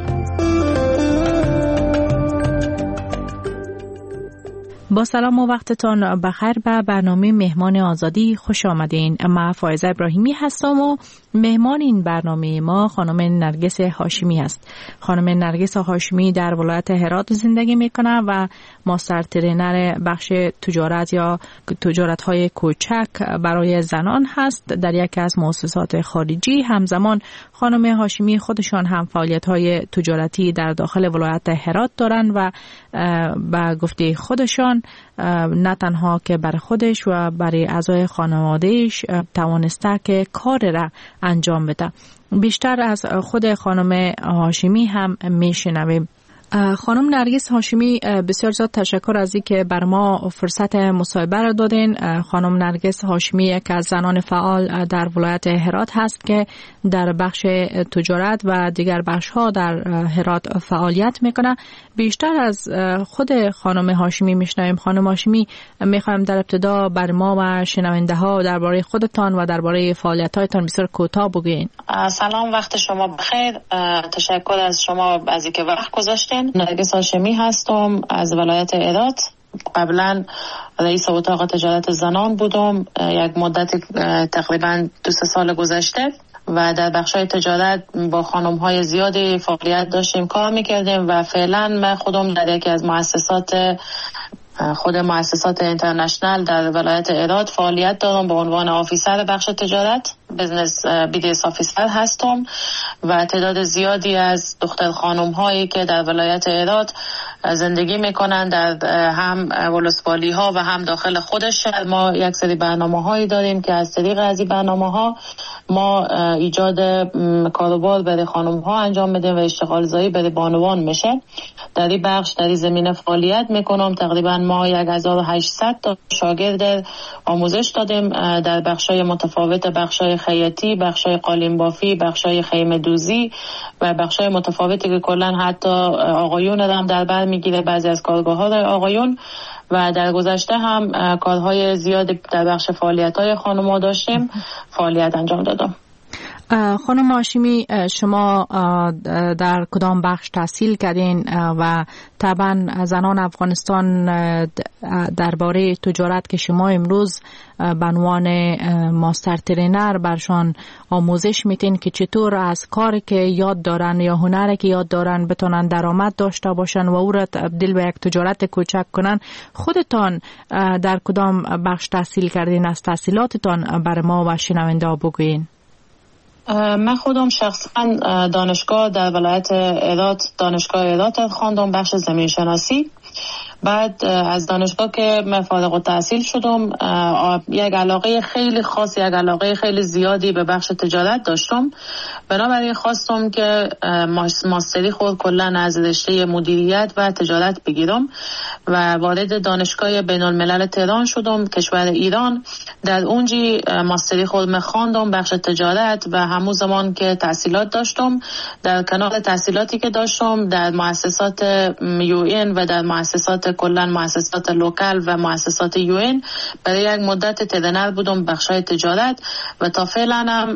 با سلام و وقتتان بخیر به برنامه مهمان آزادی خوش آمدین. من فائزه ابراهیمی هستم و مهمان این برنامه ما خانم نرگس هاشمی است. خانم نرگس هاشمی در ولایت هرات زندگی میکنه و ماستر ترینر بخش تجارت یا تجارت های کوچک برای زنان هست در یکی از مؤسسات خارجی. همزمان خانم هاشمی خودشان هم فعالیت های تجارتی در داخل ولایت هرات دارند و با گفته خودشان نه تنها که برای خودش و برای اعضای خانوادهش توانسته که کار را انجام بده. بیشتر از خود خانم هاشمی هم میشنویم. خانم نرگس هاشمی، بسیار زیاد تشکر از اینکه بر ما فرصت مصاحبه را دادین. خانم نرگس هاشمی یک از زنان فعال در ولایت هرات هست که در بخش تجارت و دیگر بخش ها در هرات فعالیت میکنه. بیشتر از خود خانم هاشمی میشنویم. خانم هاشمی، میخوایم در ابتدا بر ما و شنونده ها درباره خودتان و درباره فعالیت هایتان بسیار کوتاه بگوین. سلام، وقت شما بخیر. تشکر از شما از اینکه وقت گذاشتین. نرگس هاشمی هستم از ولایت هرات. قبلا رئیس اتاق تجارت زنان بودم یک مدت تقریبا دو سه سال گذشته و در بخشای تجارت با خانم های زیادی فعالیت داشتیم، کار میکردیم و فعلا من خودم در یکی از مؤسسات خود مؤسسات اینترنشنال در ولایت هرات فعالیت دارم به عنوان آفیسر بخش تجارت، بزنس بیدیس آفیسر هستم و تعداد زیادی از دختر خانم هایی که در ولایت هرات زندگی میکنن در هم ولسوالی ها و هم داخل خودش شهر، ما یک سری برنامه هایی داریم که از طریق از این برنامه ها ما ایجاد کاروبار برای خانم ها انجام میدیم و اشتغال زایی برای بانوان میشه. در این بخش در این زمینه فعالیت میکنم. تقریبا ما یک هزار و هشتصد تا شاگرد آموزش دادیم در بخشای متفاوت، بخشای خیاطی، بخشای قالین بافی، بخشای خیمه دوزی و بخشای متفاوتی که کلا حتی آقایون هم در بر میگیره، بعضی از کارگاه ها آقایون. و در گذشته هم کارهای زیادی در بخش فعالیت‌های خانم‌ها داشتیم، فعالیت انجام دادم. خانم هاشمی، شما در کدام بخش تحصیل کردین و طبعا زنان افغانستان درباره تجارت که شما امروز به عنوان ماستر ترینر برشان آموزش میتین که چطور از کاری که یاد دارن یا هنری که یاد دارن بتونن درآمد داشته باشن و او را تبدیل به یک تجارت کوچک کنن، خودتان در کدام بخش تحصیل کردین؟ از تحصیلاتتان بر ما و شنونده ها بگوین. من خودم شخصا دانشگاه در ولایت هرات، دانشگاه هرات خواندم، بخش زمین شناسی. بعد از دانشگاه که من فارغ التحصیل شدم، یک علاقه خیلی خاص، یک علاقه خیلی زیادی به بخش تجارت داشتم. بنابراین خواستم که ماستری خود کلا از رشته مدیریت و تجارت بگیرم و وارد دانشگاه بین الملل تهران شدم، کشور ایران. در اونجی ماستری خود من خواندم بخش تجارت و همون زمان که تحصیلات داشتم، در کنار تحصیلاتی که داشتم در مؤسسات یو این و در مؤسسات کلا مؤسسات لوکال و مؤسسات یو این برای یک مدت ترینر بودم بخشای تجارت و تا فعلا هم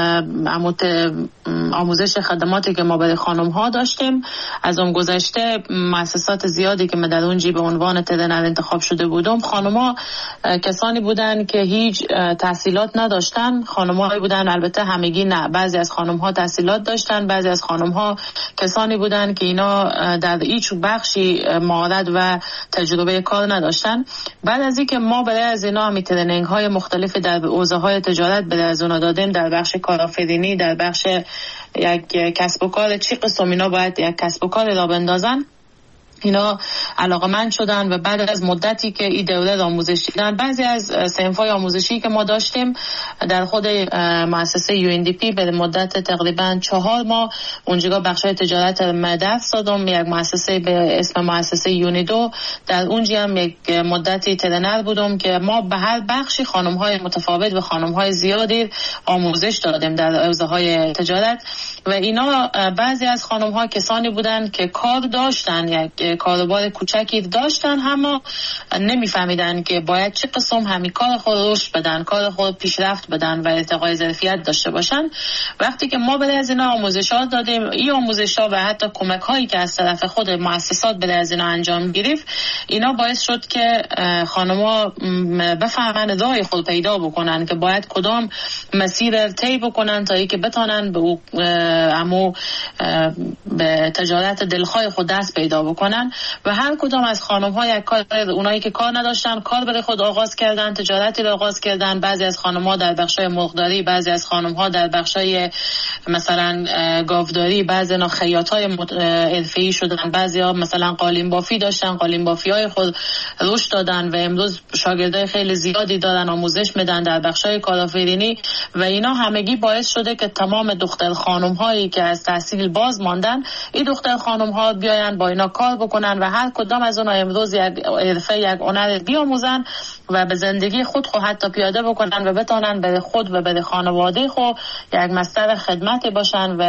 آموزش خدماتی که ما برای خانم ها داشتیم. از اون گذشته مؤسسات زیادی که من در اونجی به عنوان ترینر انتخاب شده بودم، خانم ها کسانی بودن که هیچ تحصیلات نداشتن. خانم‌هایی بودن، البته همگی نه، بعضی از خانم‌ها تحصیلات داشتن، بعضی از خانم‌ها کسانی بودن که اینا در هیچ بخشی مهارت و تجربه کار نداشتن. بعد از اینکه ما برای از اینا هم ترینینگ‌های مختلف در حوزه‌های تجارت برای از اونا دادیم، در بخش کارآفرینی، در بخش یک کسب و کار چی قسم اینا باید یک کسب و کار را بندازن، اینا علاقمند شدن و بعد از مدتی که این دوره آموزش دیدن، بعضی از صنف‌های آموزشی که ما داشتیم در خود مؤسسه یو ان دی پی به مدت تقریبا چهار ماه اونجا بخشای تجارت درس دادم. یک مؤسسه به اسم مؤسسه یونیدو، در اونجا هم یک مدتی ترنر بودم که ما به هر بخشی خانم‌های متفاوت و خانم‌های زیادی آموزش دادیم در حوزه‌های تجارت و اینا بعضی از خانم‌ها کسانی بودن که کار داشتن، یک کاروبار کوچکی داشتن، اما نمیفهمیدن که باید چه قسم همین کار خود رشد بدن، کار خود پیشرفت بدن و ارتقای ظرفیت داشته باشن. وقتی که ما برای از اینا آموزشات دادیم، این آموزشات و حتی کمک هایی که از طرف خود مؤسسات برای از اینا انجام گرفت، اینا باعث شد که خانم‌ها بفهمن راه خود پیدا بکنن که باید کدام مسیر طی بکنن تا اینکه بتونن به امو به تجارت دلخواه خود دست پیدا بکنن. و هر کدام از خانم‌ها یک کار، اونایی که کار نداشتن کار برای خود آغاز کردن، تجارتی را آغاز کردن. بعضی از خانم‌ها در بخشای مرغداری، بعضی از خانم‌ها در بخشای مثلا گاوداری، بعضی نا خیاطای حرفه‌ای شدن، بعضی‌ها مثلا قالین بافی داشتن، قالین بافی‌های خود رشد دادن و امروز شاگردای خیلی زیادی دارن آموزش میدن در بخشای کارآفرینی و اینا همگی باعث شده که تمام دختر خانم‌هایی که از تحصیل باز ماندن، این دختر خانم‌ها بیاین با اینا کار بکنن و هر کدام از اونها امروز یک حرفه، یک هنر بیاموزن و به زندگی خود خود حتی پیاده بکنن و بتونن به خود و به خانواده خود یک مصدر خدمتی باشن و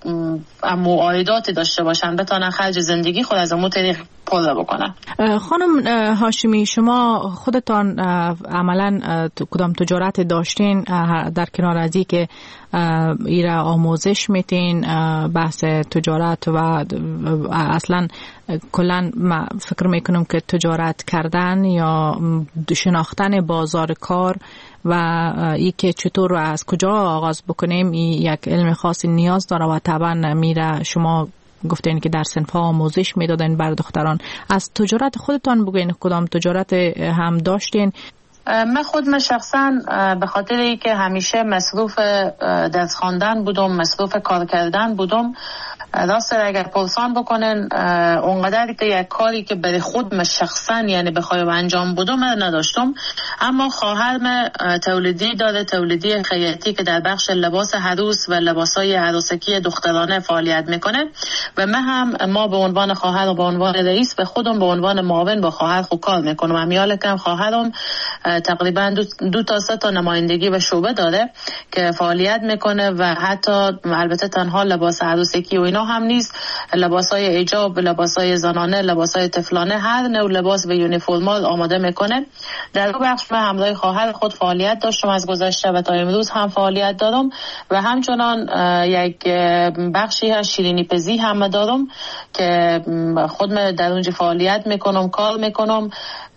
عایداتی داشته باشن، بتونن خرج زندگی خود از اون طریق پول بکنن. خانم هاشمی، شما خودتان عملا کدام تجارت داشتین در کنار از این که ایرا آموزش میتین بحث تجارت و اصلا کلا فکر میکنم که تجارت کردن یا شناختن بازار کار و ای که چطور و از کجا آغاز بکنیم یک علم خاصی نیاز داره و طبعا میره شما گفتین که در صنف‌ها آموزش میدادن بر دختران. از تجارت خودتان بگوین کدام تجارت هم داشتین؟ من خود من شخصا به خاطر ای که همیشه مصروف درس خواندن بودم، مصروف کار کردن بودم، راست اگر پرسان بکنن اونقدر که یک کاری که برای خود من شخصا یعنی بخوایم انجام بدم من نداشتم. اما خواهرم تولیدی داره، تولیدی خیاطی که در بخش لباس عروس و لباسای عروسکی دخترانه فعالیت میکنه و من هم ما به عنوان خواهر و به عنوان رئیس به خودم به عنوان معاون با خواهر خود کار میکنم. امیال کم خواهرم تقریبا دو, دو تا سه تا نمایندگی و شعبه داره که فعالیت میکنه و حتی البته تنها لباس عروسکی و اینا هم نیست، لباسای حجاب، لباسای زنانه، لباسای طفلانه، هر نوع لباس و یونیفرمال آماده میکنه. در اون بخش من همراه خواهر خود فعالیت داشتم از گذشته و تا امروز هم فعالیت دارم و همچنان یک بخشی از شیرینی پزی هم دارم که خود من در اونجا فعالیت میکنم، کار میکنم.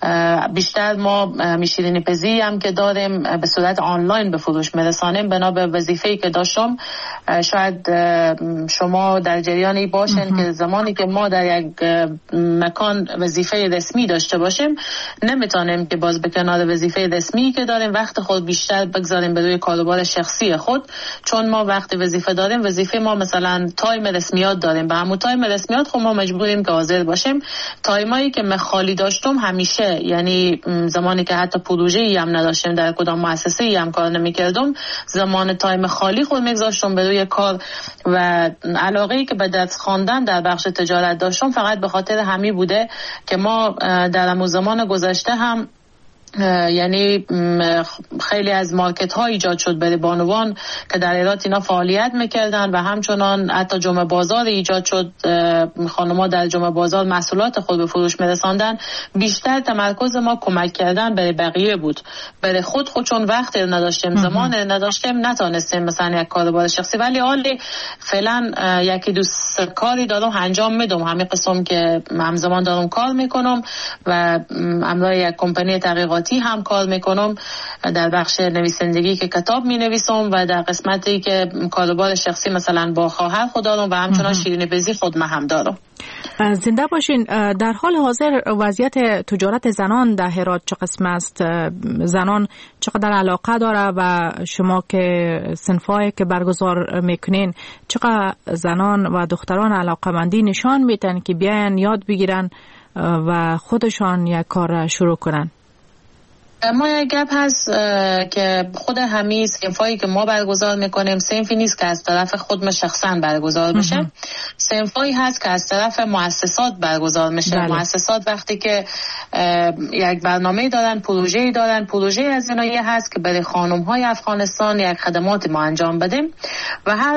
بیشتر ما شیرینی پزی هم که داریم به صورت آنلاین به فروش میرسانیم بنا به وظیفه‌ای که داشتم. شاید شما در جریانی باشین که زمانی که ما در یک مکان وظیفه رسمی داشته باشیم نمیتونیم که باز به کنار وظیفه رسمی که داریم وقت خود بیشتر بگذاریم به روی کاروبار شخصی خود، چون ما وقتی وظیفه داریم وظیفه ما مثلا تایم رسمیات داریم، به همون تایم رسمیات خب ما مجبوریم که حاضر باشیم. تایمایی که من خالی داشتم همیشه، یعنی زمانی که حتی پروژه‌ای هم نداشتم در کدام مؤسسه‌ای هم کار نمی‌کردم، زمان تایم خالی خود می‌گذاشتم به روی کار و علاقه‌ای که به درس خواندن در بخش تجارت داشتم فقط به خاطر همی بوده که ما در همون زمان گذشته هم یعنی خیلی از مارکت ها ایجاد شد برای بانوان که در ایرات اینا فعالیت میکردن و همچنان حتی جمعه بازار ایجاد شد، خانم‌ها در جمعه بازار محصولات خود به فروش میرساندن. بیشتر تمرکز ما کمک کردن برای بقیه بود، برای خود خود چون وقت نداشتیم، زمان نداشتیم، نتونستیم مثلا یک کاروبار شخصی، ولی حالی فعلا یکی دو کاری دارم انجام میدم، همین قسم که همزمان دارم کار میکنم و همراه یک کمپانی تحقیقاتی تبلیغاتی هم کار میکنم، در بخش نویسندگی که کتاب می نویسم و در قسمتی که کاروبار شخصی مثلا با خواهر خود دارم و همچنان شیرینی بزی خود هم دارم. زنده باشین. در حال حاضر وضعیت تجارت زنان در هرات چه قسم است؟ زنان چقدر علاقه داره و شما که صنفایی که برگزار میکنین چقدر زنان و دختران علاقه‌مندی نشان میدن که بیاین یاد بگیرن و خودشان یک کار شروع کنن؟ ما یک گپ هست که خود همین صنفایی که ما برگزار میکنیم صنفی نیست که از طرف خود ما شخصا برگزار بشه، صنفایی هست که از طرف مؤسسات برگزار میشه. بله. مؤسسات وقتی که یک برنامه دارن، پروژه‌ای دارن، پروژه از اینایی هست که برای خانم‌های افغانستان یک خدمات ما انجام بدیم و هر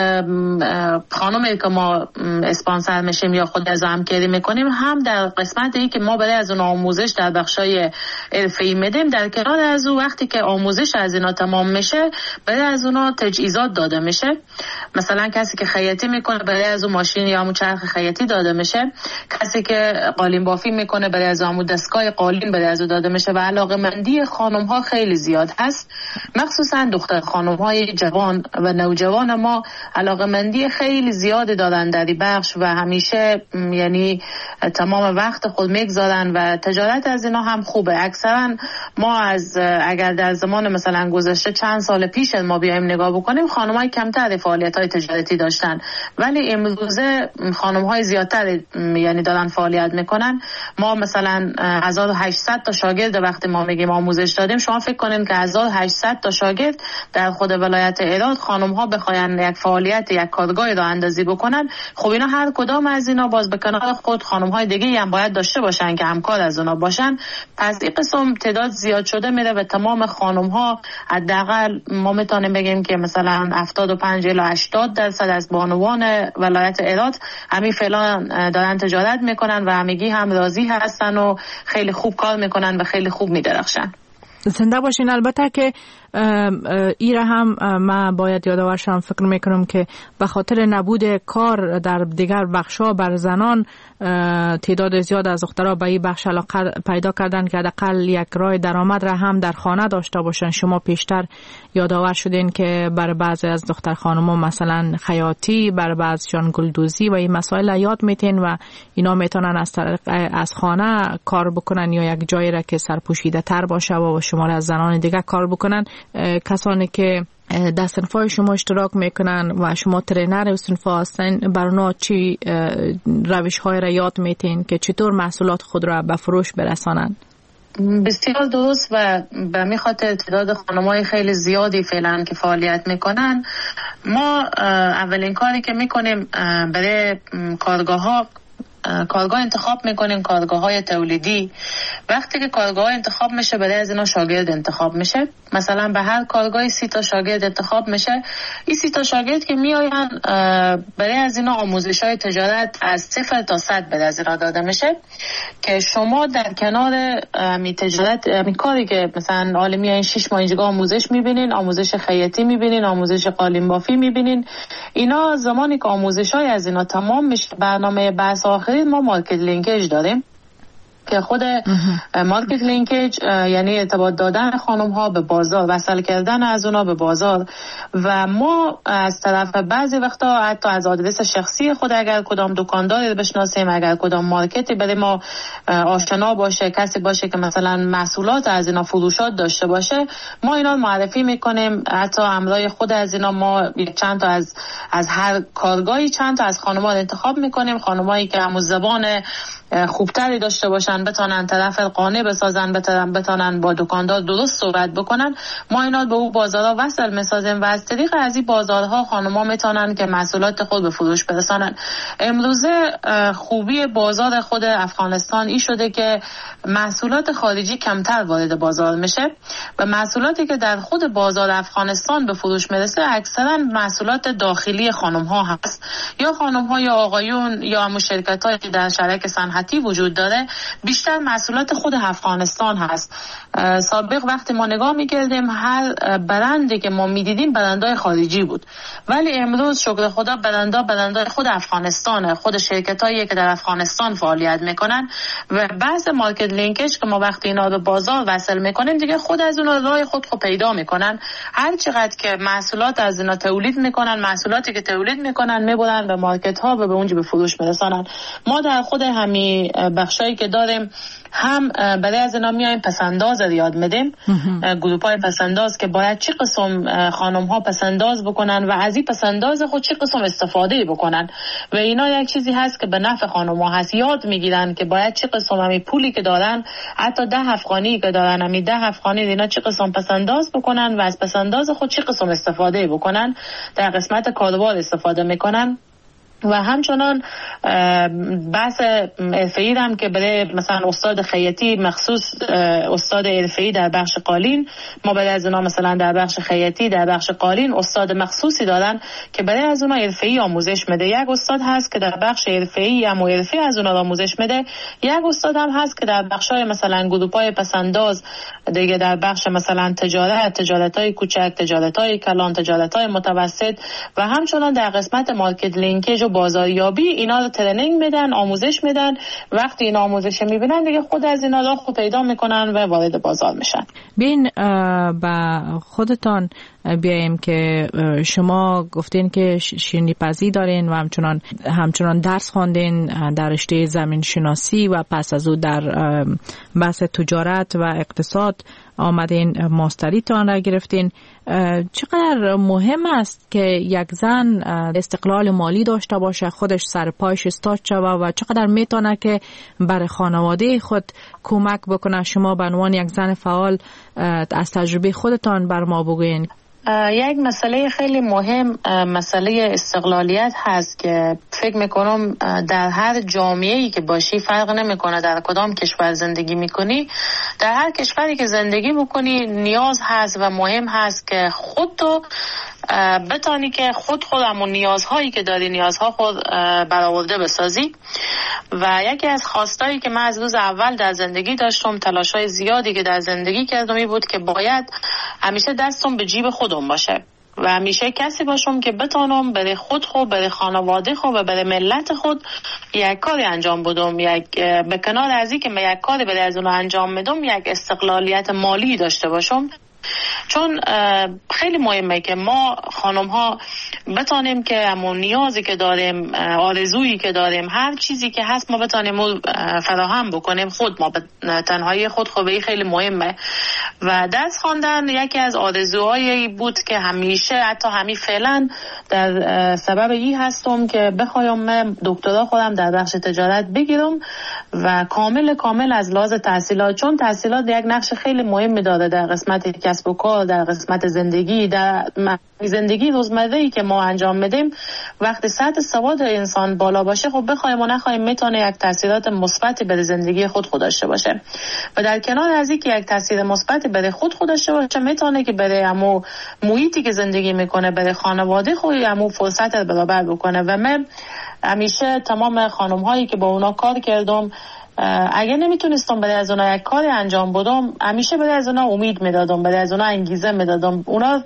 خانمی که ما اسپانسر میشیم یا خود از همکاری میکنیم هم در قسمتی که ما برای از اون آموزش در بخشای حرفه‌ای در کنار از اون وقتی که آموزش از اینا تمام میشه برای از اونا تجهیزات داده میشه. مثلا کسی که خیاطی میکنه برای از اون ماشین یا همون چرخ خیاطی داده میشه، کسی که قالین بافی میکنه برای از همون دستگاه قالین برای از اون داده میشه و علاقه‌مندی خانم ها خیلی زیاد هست، مخصوصا دختر خانم های جوان و نوجوان ما علاقه‌مندی خیلی زیاد دارن در این بخش و همیشه یعنی تمام وقت خود میگذارن و تجارت از اینا هم خوبه. اکثرا ما از اگر در زمان مثلا گذشته چند سال پیش ما بیایم نگاه بکنیم خانم‌های کمتر فعالیت‌های تجارتی داشتن، ولی امروزه خانم‌های زیادتر یعنی دارن فعالیت میکنن. ما مثلا هزار و هشتصد تا شاگرد وقتی ما میگیم آموزش دادیم، شما فکر کنین که هزار و هشتصد تا شاگرد در خود ولایت هرات خانم‌ها بخواین یک فعالیت یک کارگاهی را اندازی بکنن، خب اینا هر کدام از اینا باز به کنار خود خانم‌های دیگه هم باید داشته باشن که همکار از اونا باشن. پس این قسم تعداد زیاد شده میره و تمام خانم ها حداقل ما میتونیم بگیم که مثلا هفتاد و پنج الی هشتاد درصد از بانوان ولایت هرات همین فعلا دارن تجارت میکنن و همگی هم راضی هستن و خیلی خوب کار میکنن و خیلی خوب میدرخشن. زنده باشین. البته که ایره هم من باید یادآور شم، فکر میکنم که به خاطر نبود کار در دیگر بخشا بر زنان تعداد زیاد از دخترها به این بخش علاقه پیدا کردن که حداقل یک راه درآمد را هم در خانه داشته باشن. شما پیشتر یادآور شدین که بر بعضی از دختر خانم‌ها مثلا خیاطی، بر بعضیشان گلدوزی و این مسائل یاد میتین و اینا میتونن از طریق از خانه کار بکنن یا یک جایی را که سرپوشیده تر باشه و شما از زنان دیگه کار بکنن. کسانی که در صنفای شما اشتراک میکنن و شما ترینر و صنفا هستن، برنا چی روش های را یاد میتین که چطور محصولات خود را به فروش برسانن؟ بسیار درست و به می خاطر تعداد خانم‌های خیلی زیادی فعلا که فعالیت میکنن، ما اولین کاری که میکنیم برای کارگاه ها کارگاه انتخاب میکنیم، کارگاه های تولیدی. وقتی که کارگاه انتخاب میشه برای از اینا شاگرد انتخاب میشه. مثلا به هر کارگاهی سی تا شاگرد انتخاب میشه. این سی تا شاگرد که میآین برای از اینا آموزش های تجارت از صفر تا صد برای از اینا داده میشه که شما در کنار می تجارت می کاری که مثلا حالا میایین شش ماه اینجا آموزش میبینین، آموزش خیاطی میبینین، آموزش قالین بافی میبینین، اینا زمانی که آموزش های از اینا تمام میشه برنامه بحث آخر ما مارکت لینکیج داریم که خود مارکت لینکیج یعنی ارتباط دادن خانم ها به بازار، وصل کردن از اونا به بازار و ما از طرف بعضی وقتا حتی از آدرس شخصی خود اگر کدام دکانداری بشناسیم، اگر کدام مارکتی برای ما آشنا باشه، کسی باشه که مثلا محصولات از اینا فروشات داشته باشه، ما اینا معرفی میکنیم. حتی همراه خود از اینا ما چند تا از از هر کارگاهی چند تا از خانم‌ها انتخاب میکنیم، خانمایی که همون زبان خوبتری داشته باشن، بتونن طرف قانع بسازن، بتونن با دکاندار درست صحبت بکنن. ما اینا به اون بازارها وصل میسازیم و از طریق از این بازارها خانم‌ها میتونن که محصولات خود به فروش برسانن. امروزه خوبی بازار خود افغانستان این شده که محصولات خارجی کمتر وارد بازار میشه و محصولاتی که در خود بازار افغانستان به فروش میرسه اکثرا محصولات داخلی خانم‌ها هست، یا خانم‌ها یا آقایون یا همون شرکت‌هایی که در شرکت صنعت صنعتی وجود داره بیشتر محصولات خود افغانستان هست. سابق وقتی ما نگاه میکردیم هر برندی که ما میدیدیم برندهای خارجی بود، ولی امروز شکر خدا برندها برندهای خود افغانستانه، خود شرکتایی که در افغانستان فعالیت میکنن و بعض مارکت لینکش که ما وقتی اینا رو بازار وصل میکنیم دیگه خود از اونها راه خود خود پیدا میکنن. هر چقدر که محصولات از اینا تولید میکنن، محصولاتی که تولید میکنن میبرن به مارکت ها و به اونجا به فروش میرسانن. ما در خود همین بخشایی که داریم هم برای از اینا میایم پسنداز رو یاد میدیم، گروپ های پسنداز که باید چه قسم خانم ها پسنداز بکنن و از این پسنداز خود چه قسم استفاده بکنن و اینا یک چیزی هست که به نفع خانم ها هست. یاد میگیرن که باید چه قسم همی پولی که دارن، حتی ده افغانی که دارن، همی ده افغانی اینا چه قسم پسنداز بکنن و از پسنداز خود چه قسم استفاده بکنن، در قسمت کاروبار استفاده میکنن. و همچنان بحث حرفه‌ای هم که برای مثلا استاد خیاطی مخصوص استاد حرفه‌ای در بخش قالین، ما برای از اونا مثلا در بخش خیاطی در بخش قالین استاد مخصوصی دارن که برای از اونا حرفه‌ای آموزش میده. یک استاد هست که در بخش حرفه‌ای هم حرفه‌ای از اونا آموزش میده، یک استاد هم هست که در بخش‌های مثلا گروپ‌های پسنداز دیگه، در بخش مثلا تجارت، تجارت‌های کوچک، تجارت‌های کلان، تجارت‌های متوسط و همچنان در قسمت مارکت لینکیج بازاریابی اینا رو ترنینگ میدن، آموزش میدن. وقتی این آموزش میبینن دیگه خود از اینا رو خود پیدا میکنن و وارد بازار میشن. بین با خودتان بیایم که شما گفتین که شیرینی پزی دارین و همچنان همچنان درس خواندین در رشته زمین شناسی و پس از او در بحث تجارت و اقتصاد آمدین ماستریتان را گرفتین. چقدر مهم است که یک زن استقلال مالی داشته باشه، خودش سر پایش استاد شود و چقدر میتونه که برای خانواده خود کمک بکنه؟ شما به عنوان یک زن فعال از تجربه خودتان بر ما بگوین. یک مسئله خیلی مهم مسئله استقلالیت هست که فکر میکنم در هر جامعه‌ای که باشی فرق نمیکنه در کدام کشور زندگی میکنی، در هر کشوری که زندگی میکنی نیاز هست و مهم هست که خود تو بتانی که خود خود همون نیازهایی که داری نیازها خود برآورده بسازی. و یکی از خواستایی که من از روز اول در زندگی داشتم، تلاش‌های زیادی که در زندگی کردم این بود که باید همیشه دستم به جیب خودم باشه و همیشه کسی باشم که بتانم برای خود خود، برای خانواده خود و برای ملت خود یک کاری انجام بدم. یک به کنار از این که من یک کاری برای از اون انجام میدم، یک استقلالیت مالی داشته باشم. چون خیلی مهمه که ما خانم ها بتانیم که همون نیازی که داریم، آرزویی که داریم، هر چیزی که هست ما بتانیم فراهم بکنیم خود ما، تنهایی خود خوبی خیلی مهمه. و درس خواندن یکی از آرزوهایی بود که همیشه حتی همین فعلا در سبب این هستم که بخوایم من دکترا خودم در بخش تجارت بگیرم و کامل کامل از لحاظ تحصیلات، چون تحصیلات یک نقش خیلی مهمی داره در قسمت کسب و کار، در قسمت زندگی، در زندگی روزمره‌ای که ما انجام میدیم. وقتی سطح سواد انسان بالا باشه خب بخوایم و نخوایم میتونه یک تاثیرات مثبتی بر زندگی خود خود داشته باشه و در کنار از اینکه یک تاثیر مثبتی برای خود خود داشته باشه میتونه که برای همو محیطی که زندگی میکنه، برای خانواده خود همو فرصت رو برابر بکنه. و من همیشه تمام خانم هایی که با اونا کار کردم، اگر نمیتونستم برای از اونا یک کاری انجام بدم، همیشه برای از اونا امید میدادم، برای از اونا انگیزه میدادم، اونا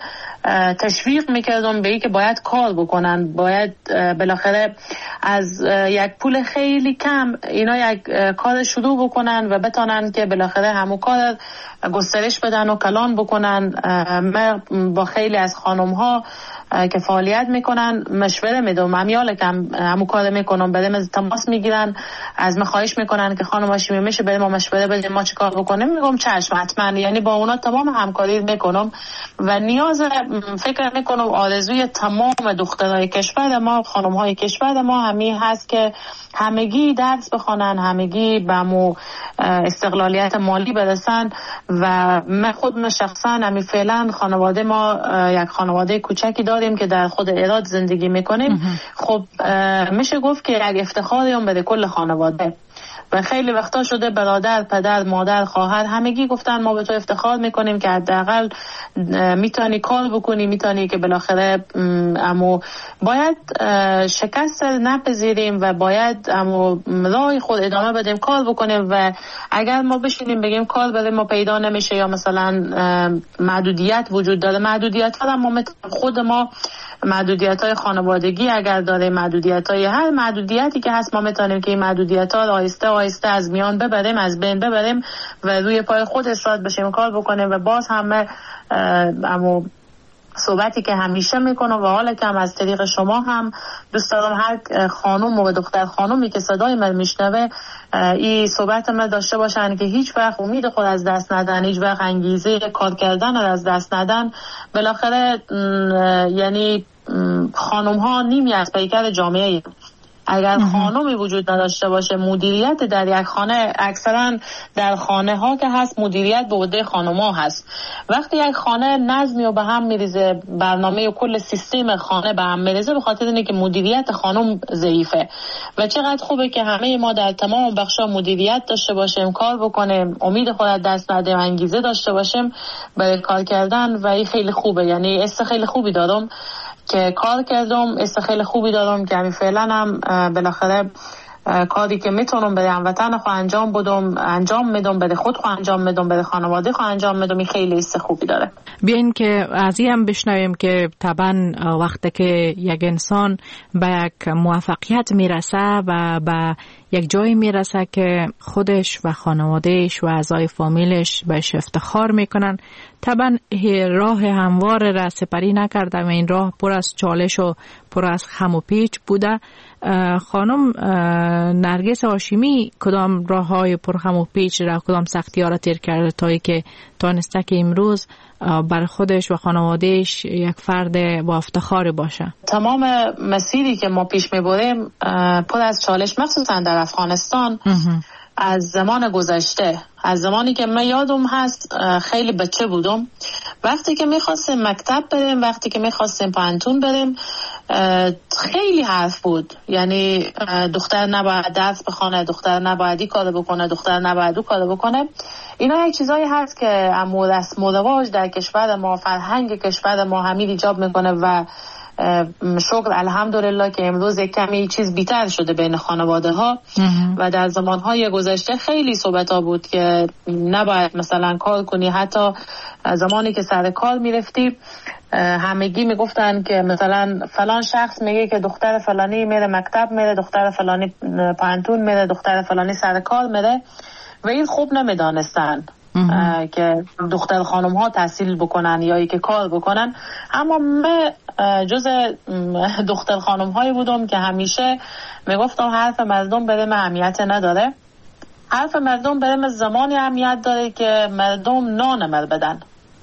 تشویق میکردم به این که باید کار بکنن، باید بالاخره از یک پول خیلی کم اینا یک کار شروع بکنن و بتونن که بالاخره همون کار گسترش بدن و کلان بکنن. من با خیلی از خانم ها که فعالیت میکنن مشوره میدم، همیال که همو کار میکنم، برای تماس میگیرن، از من خواهش میکنن که خانم هاشمی میشه برای ما مشوره بدیم ما چی کار بکنیم، میگم چشم حتما. یعنی با اونا تمام همکاری میکنم و نیاز فکر میکنم آرزوی تمام دخترای کشور ما، خانم های کشور ما همین هست که همگی درس بخونن، همگی به مو استقلالیت مالی برسن. و من خود من شخصا همین فعلا خانواده ما یک خانواده کوچکی داریم که در خود ایراد زندگی میکنیم. خب میشه گفت که یک افتخاریم برای کل خانواده و خیلی وقتا شده برادر، پدر، مادر، خواهر همگی گفتن ما به تو افتخار میکنیم که حداقل میتونی کار بکنی، میتونی که بالاخره اما باید شکست نپذیریم و باید اما راه خود ادامه بدیم، کار بکنیم و اگر ما بشینیم بگیم کار برای ما پیدا نمیشه یا مثلا محدودیت وجود داره، محدودیت ها ما خود ما محدودیت های خانوادگی اگر داره، محدودیت های هر محدودیتی که هست ما میتونیم که این محدودیت ها آهسته آهسته از میان ببریم، از بین ببریم و روی پای خود اصرار بشیم، کار بکنیم و باز همه اما صحبتی که همیشه میکنم و حالا که هم از طریق شما هم دوست دارم هر خانم و دختر خانومی که صدای من میشنوه این صحبت من داشته باشن که هیچ وقت امید خود از دست ندن، هیچ وقت انگیزه کار کردن از دست ندن. بالاخره یعنی خانم ها نیمی از پیکر جامعه. اگر خانمی وجود نداشته باشه، مدیریت در یک خانه، اکثرا در خانه ها که هست مدیریت به عهده خانم ها هست. وقتی یک خانه نظمی و به هم میریزه، برنامه و کل سیستم خانه به هم میریزه، به خاطر اینه که مدیریت خانم ضعیفه. و چقدر خوبه که همه ما در تمام بخشا مدیریت داشته باشیم، کار بکنیم، امید خود دست ندیم، انگیزه داشته باشیم برای کار کردن و این خیلی خوبه. یعنی است خیلی خوبی دارم که کار کردم، است خیلی خوبی دارم که همین فعلا هم بالاخره کاری که میتونم برای هموطن خود انجام بدم انجام میدم، برای خود خود انجام میدم، برای خانواده خود انجام میدم. این خیلی است خوبی داره. بیاین که از این هم بشنویم که طبعا وقتی که یک انسان به یک موفقیت میرسه و به یک جایی میرسه که خودش و خانوادهش و اعضای فامیلش بهش افتخار میکنن، طبعا راه هموار را سپری نکرده و این راه پر از چالش و پر از خم و پیچ بوده. خانم نرگس هاشمی کدام راه های پر خم و پیچ را، کدام سختی ها را تیر کرده تا که تانسته که امروز بر خودش و خانوادهش یک فرد با افتخار باشه؟ تمام مسیری که ما پیش میبریم پر از چالش، مخصوصا در افغانستان از زمان گذشته، از زمانی که من یادم هست خیلی بچه بودم، وقتی که میخواستیم مکتب بریم، وقتی که میخواستیم پانتون بریم، خیلی حرف بود. یعنی دختر نباید درس بخونه، دختر نباید این کار بکنه، دختر نباید اون کار بکنه. اینا یک چیزایی هست که امو رسم و رواج در کشور ما، فرهنگ کشور ما همین ایجاب میکنه و شکر الحمدلله که امروز یک کمی چیز بیتر شده بین خانواده ها و در زمانهای گذشته خیلی صحبت ها بود که نباید مثلا کار کنی. حتی زمانی که سر کار میرفتی همگی میگفتن که مثلا فلان شخص میگه که دختر فلانی میره مکتب میره، دختر فلانی پانتون میره، دختر فلانی سر کار میره و این خوب نمیدانستن که دختر خانم ها تحصیل بکنن یا ای که کار بکنن. اما من جز دختر خانم هایی بودم که همیشه میگفتم حرف مردم برای من اهمیت نداره، حرف مردم برای من زمانی اهمیت داره که مردم نان مر بدن.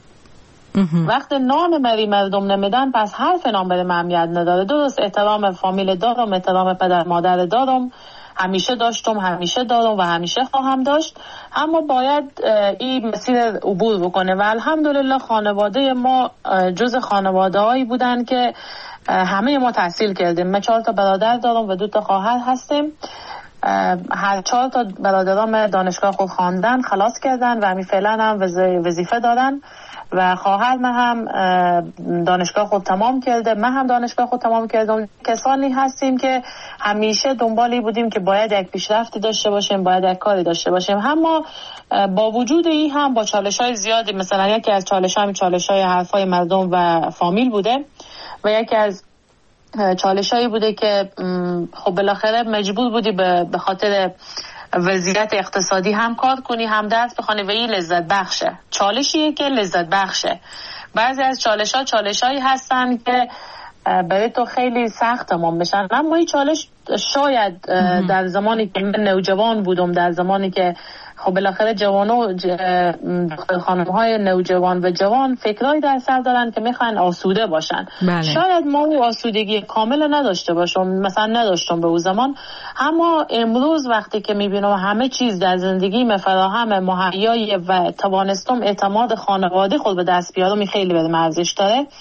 وقتی نان مری مردم نمیدن پس حرف نان برای من اهمیت نداره. درست احترام فامیل دارم، احترام پدر مادر دارم، همیشه داشتم، همیشه دارم و همیشه خواهم داشت، اما باید این مسیر عبور بکنه. و الحمدلله خانواده ما جز خانواده هایی بودن که همه ما تحصیل کردیم. من چهار تا برادر دارم و دو تا خواهر هستیم. هر چهار تا برادرام دانشگاه خود خواندن، خلاص کردن و همین فعلا هم وظیفه دارن و خواهر من هم دانشگاه خود تمام کرده، من هم دانشگاه خود تمام کردم. کسانی هستیم که همیشه دنبالی بودیم که باید یک پیشرفتی داشته باشیم، باید یک کاری داشته باشیم. اما با وجود این هم با چالش‌های زیادی، مثلا یکی از چالش‌ها چالش‌های حرفای مردم و فامیل بوده و یکی از چالش‌هایی بوده که خب بالاخره مجبور بودی به خاطر وضعیت اقتصادی هم کار کنی هم درس بخونی و این لذت بخشه. چالشیه که لذت بخشه. بعضی از چالش ها چالش هایی هستن که برای تو خیلی سخت تمام بشن، اما این چالش شاید در زمانی که من نوجوان بودم، در زمانی که خب بالاخره جوانو خانم های نوجوان و جوان فکرایی در سر دارن که میخوان آسوده باشن. بله. شاید ما اون آسودگی کامل نداشته باشم، مثلا نداشتم به اون زمان، اما امروز وقتی که میبینم همه چیز در زندگی مفراهم مهیایی و توانستم اعتماد خانواده خود به دست بیارم، خیلی به ارزش داره.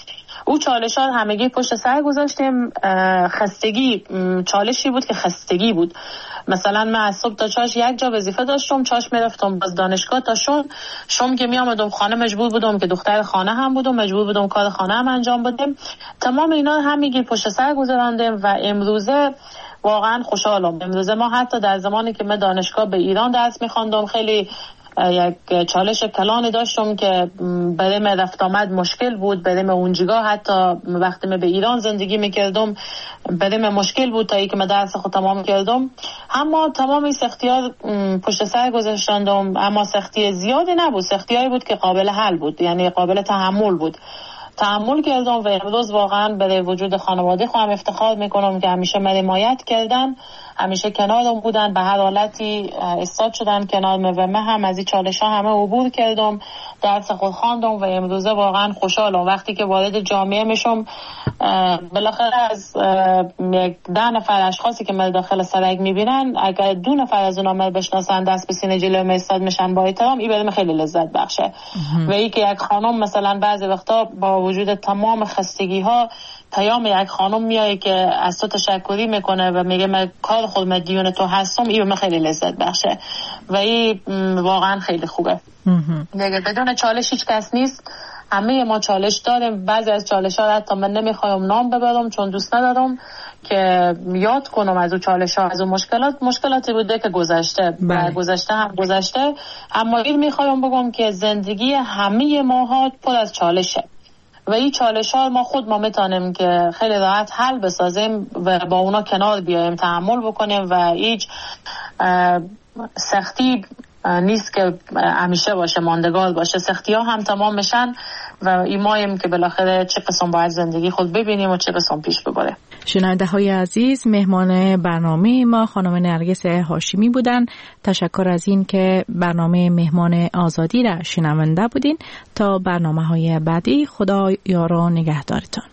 او چالشات همگی پشت سر گذاشتیم. خستگی چالشی بود که خستگی بود. مثلا من از صبح تا چاش یک جا وظیفه داشتم، چاش میرفتم باز دانشگاه تا شون شوم که می آمدم خانه مجبور بودم که دختر خانه هم بودم، مجبور بودم کار خانه هم انجام بدم. تمام اینا همگی پشت سر گذراندیم و امروزه واقعا خوشحالم. امروزه ما حتی در زمانی که من دانشگاه به ایران درس می‌خواندم خیلی یک چالش کلانی داشتم که برای من رفت آمد مشکل بود. برای من اونجا حتی وقتی من به ایران زندگی میکردم برای من مشکل بود تا ای که من درس خود تمام کردم. اما تمام این سختی‌ها پشت سر گذاشتندم، اما سختی زیادی نبود، سختی‌هایی بود که قابل حل بود، یعنی قابل تحمل بود. تحمل کردم و امروز واقعا برای وجود خانواده خودم افتخار میکنم که همیشه من حمایت کردن، همیشه کنارم بودن، به هر حالتی ایستاد شدن کنارم و من هم از این چالش ها همه عبور کردم، درس خود خواندم و امروزه واقعا خوشحالم. وقتی که وارد جامعه میشم بالاخره از یک ده نفر اشخاصی که من داخل سرک میبینن اگر دو نفر از اونها من بشناسن دست به سینه جلوی من ایستاد میشن با احترام، این برام خیلی لذت بخشه. و این که یک خانم مثلا بعضی وقتا با وجود تمام خستگی ها پیام یک خانم میایه که از تو تشکری میکنه و میگه من کار خود مدیون تو هستم، این من خیلی لذت بخشه و این واقعا خیلی خوبه. دیگه بدون چالش هیچ کس نیست، همه ما چالش داریم. بعضی از چالش ها حتی من نمیخوایم نام ببرم چون دوست ندارم که یاد کنم از اون چالش ها، از اون مشکلات مشکلاتی بوده که گذشته و گذشته هم گذشته. اما این میخوایم بگم که زندگی همه ماها پر از چالشه و این چالش ها ما خود ما میتونیم که خیلی راحت حل بسازیم و با اونا کنار بیایم، تحمل بکنیم و هیچ سختی نیست که همیشه باشه، ماندگار باشه. سختی ها هم تمام میشن و ایمایم که بالاخره چه قسم باید زندگی خود ببینیم و چه قسم پیش ببره. شنونده های عزیز، مهمان برنامه ما خانم نرگس هاشمی بودن. تشکر از این که برنامه مهمان آزادی را شنونده بودین. تا برنامه های بعدی، خدا یار و نگهدارتان.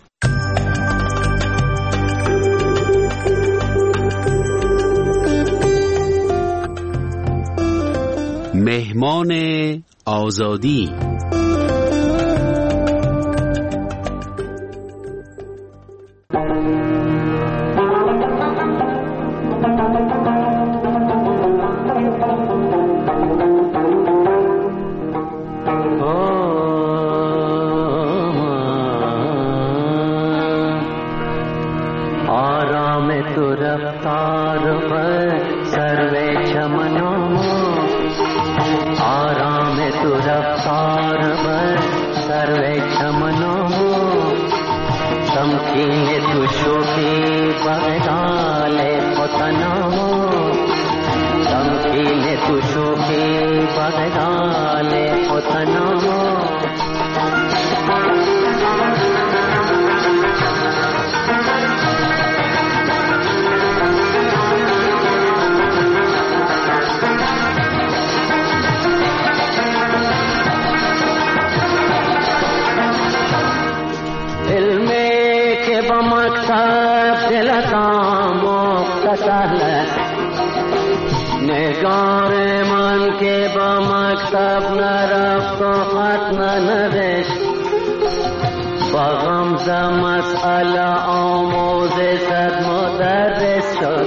مهمان آزادی. آرام تو رفتار پر سروے چمنوں، آرام تو رفتار پر سروے چمنوں، تمکین تو شوخی بغدال فتنوں، تمکین تو شوخی بغدال فتنوں. نگار من که با مکتب نرفت و خط ننوشت، با غمزه مسئله آموز صد مدرس شد.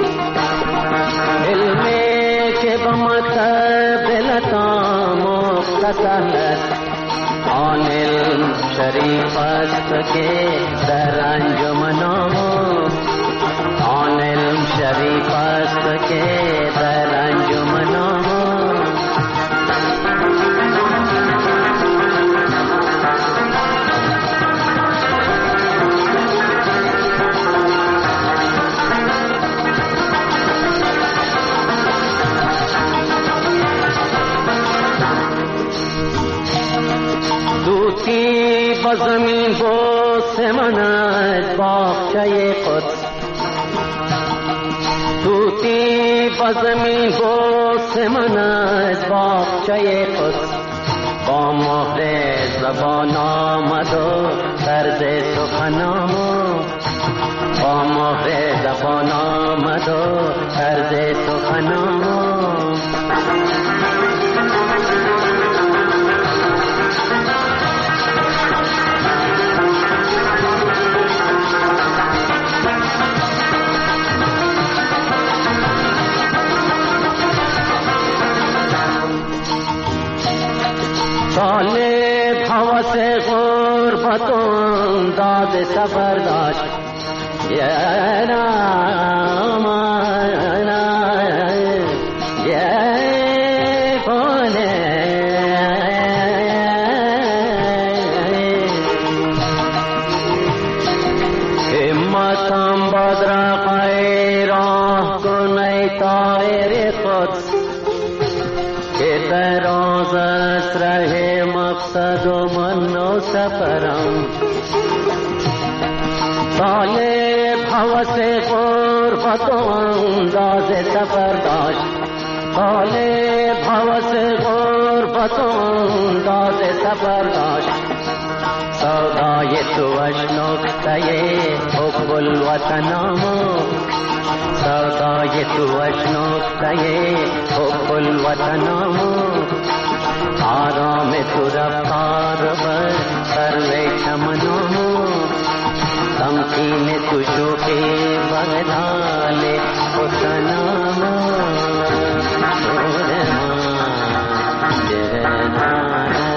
علمی که با مکتب دلتا مختصر، آن علم شریف است که در انجمنام، آن علم شریف است که در انجمنام. دوتی با زمین بوس من از باغچه قدس، توتی با زمین بوس من از باغچه قدس، با مهر زبان آمد و طرز سخنام، با مهر زبان آمد و طرز سخنام. غربت داد سفر داشت یه نام یه کنه همتم بدر خیراه کنی طایر قدس که دراز است ره مقصد و من و سفرم طالب حوث غربت و انداز سفر داشت طالب حوث غربت و انداز سفر داشت سودای توش نکته حب الوطنم سودای توش نکته حب الوطنم آرام تو رفتار بر سرو چمنم تمکین تو شوخی بغدال حسنم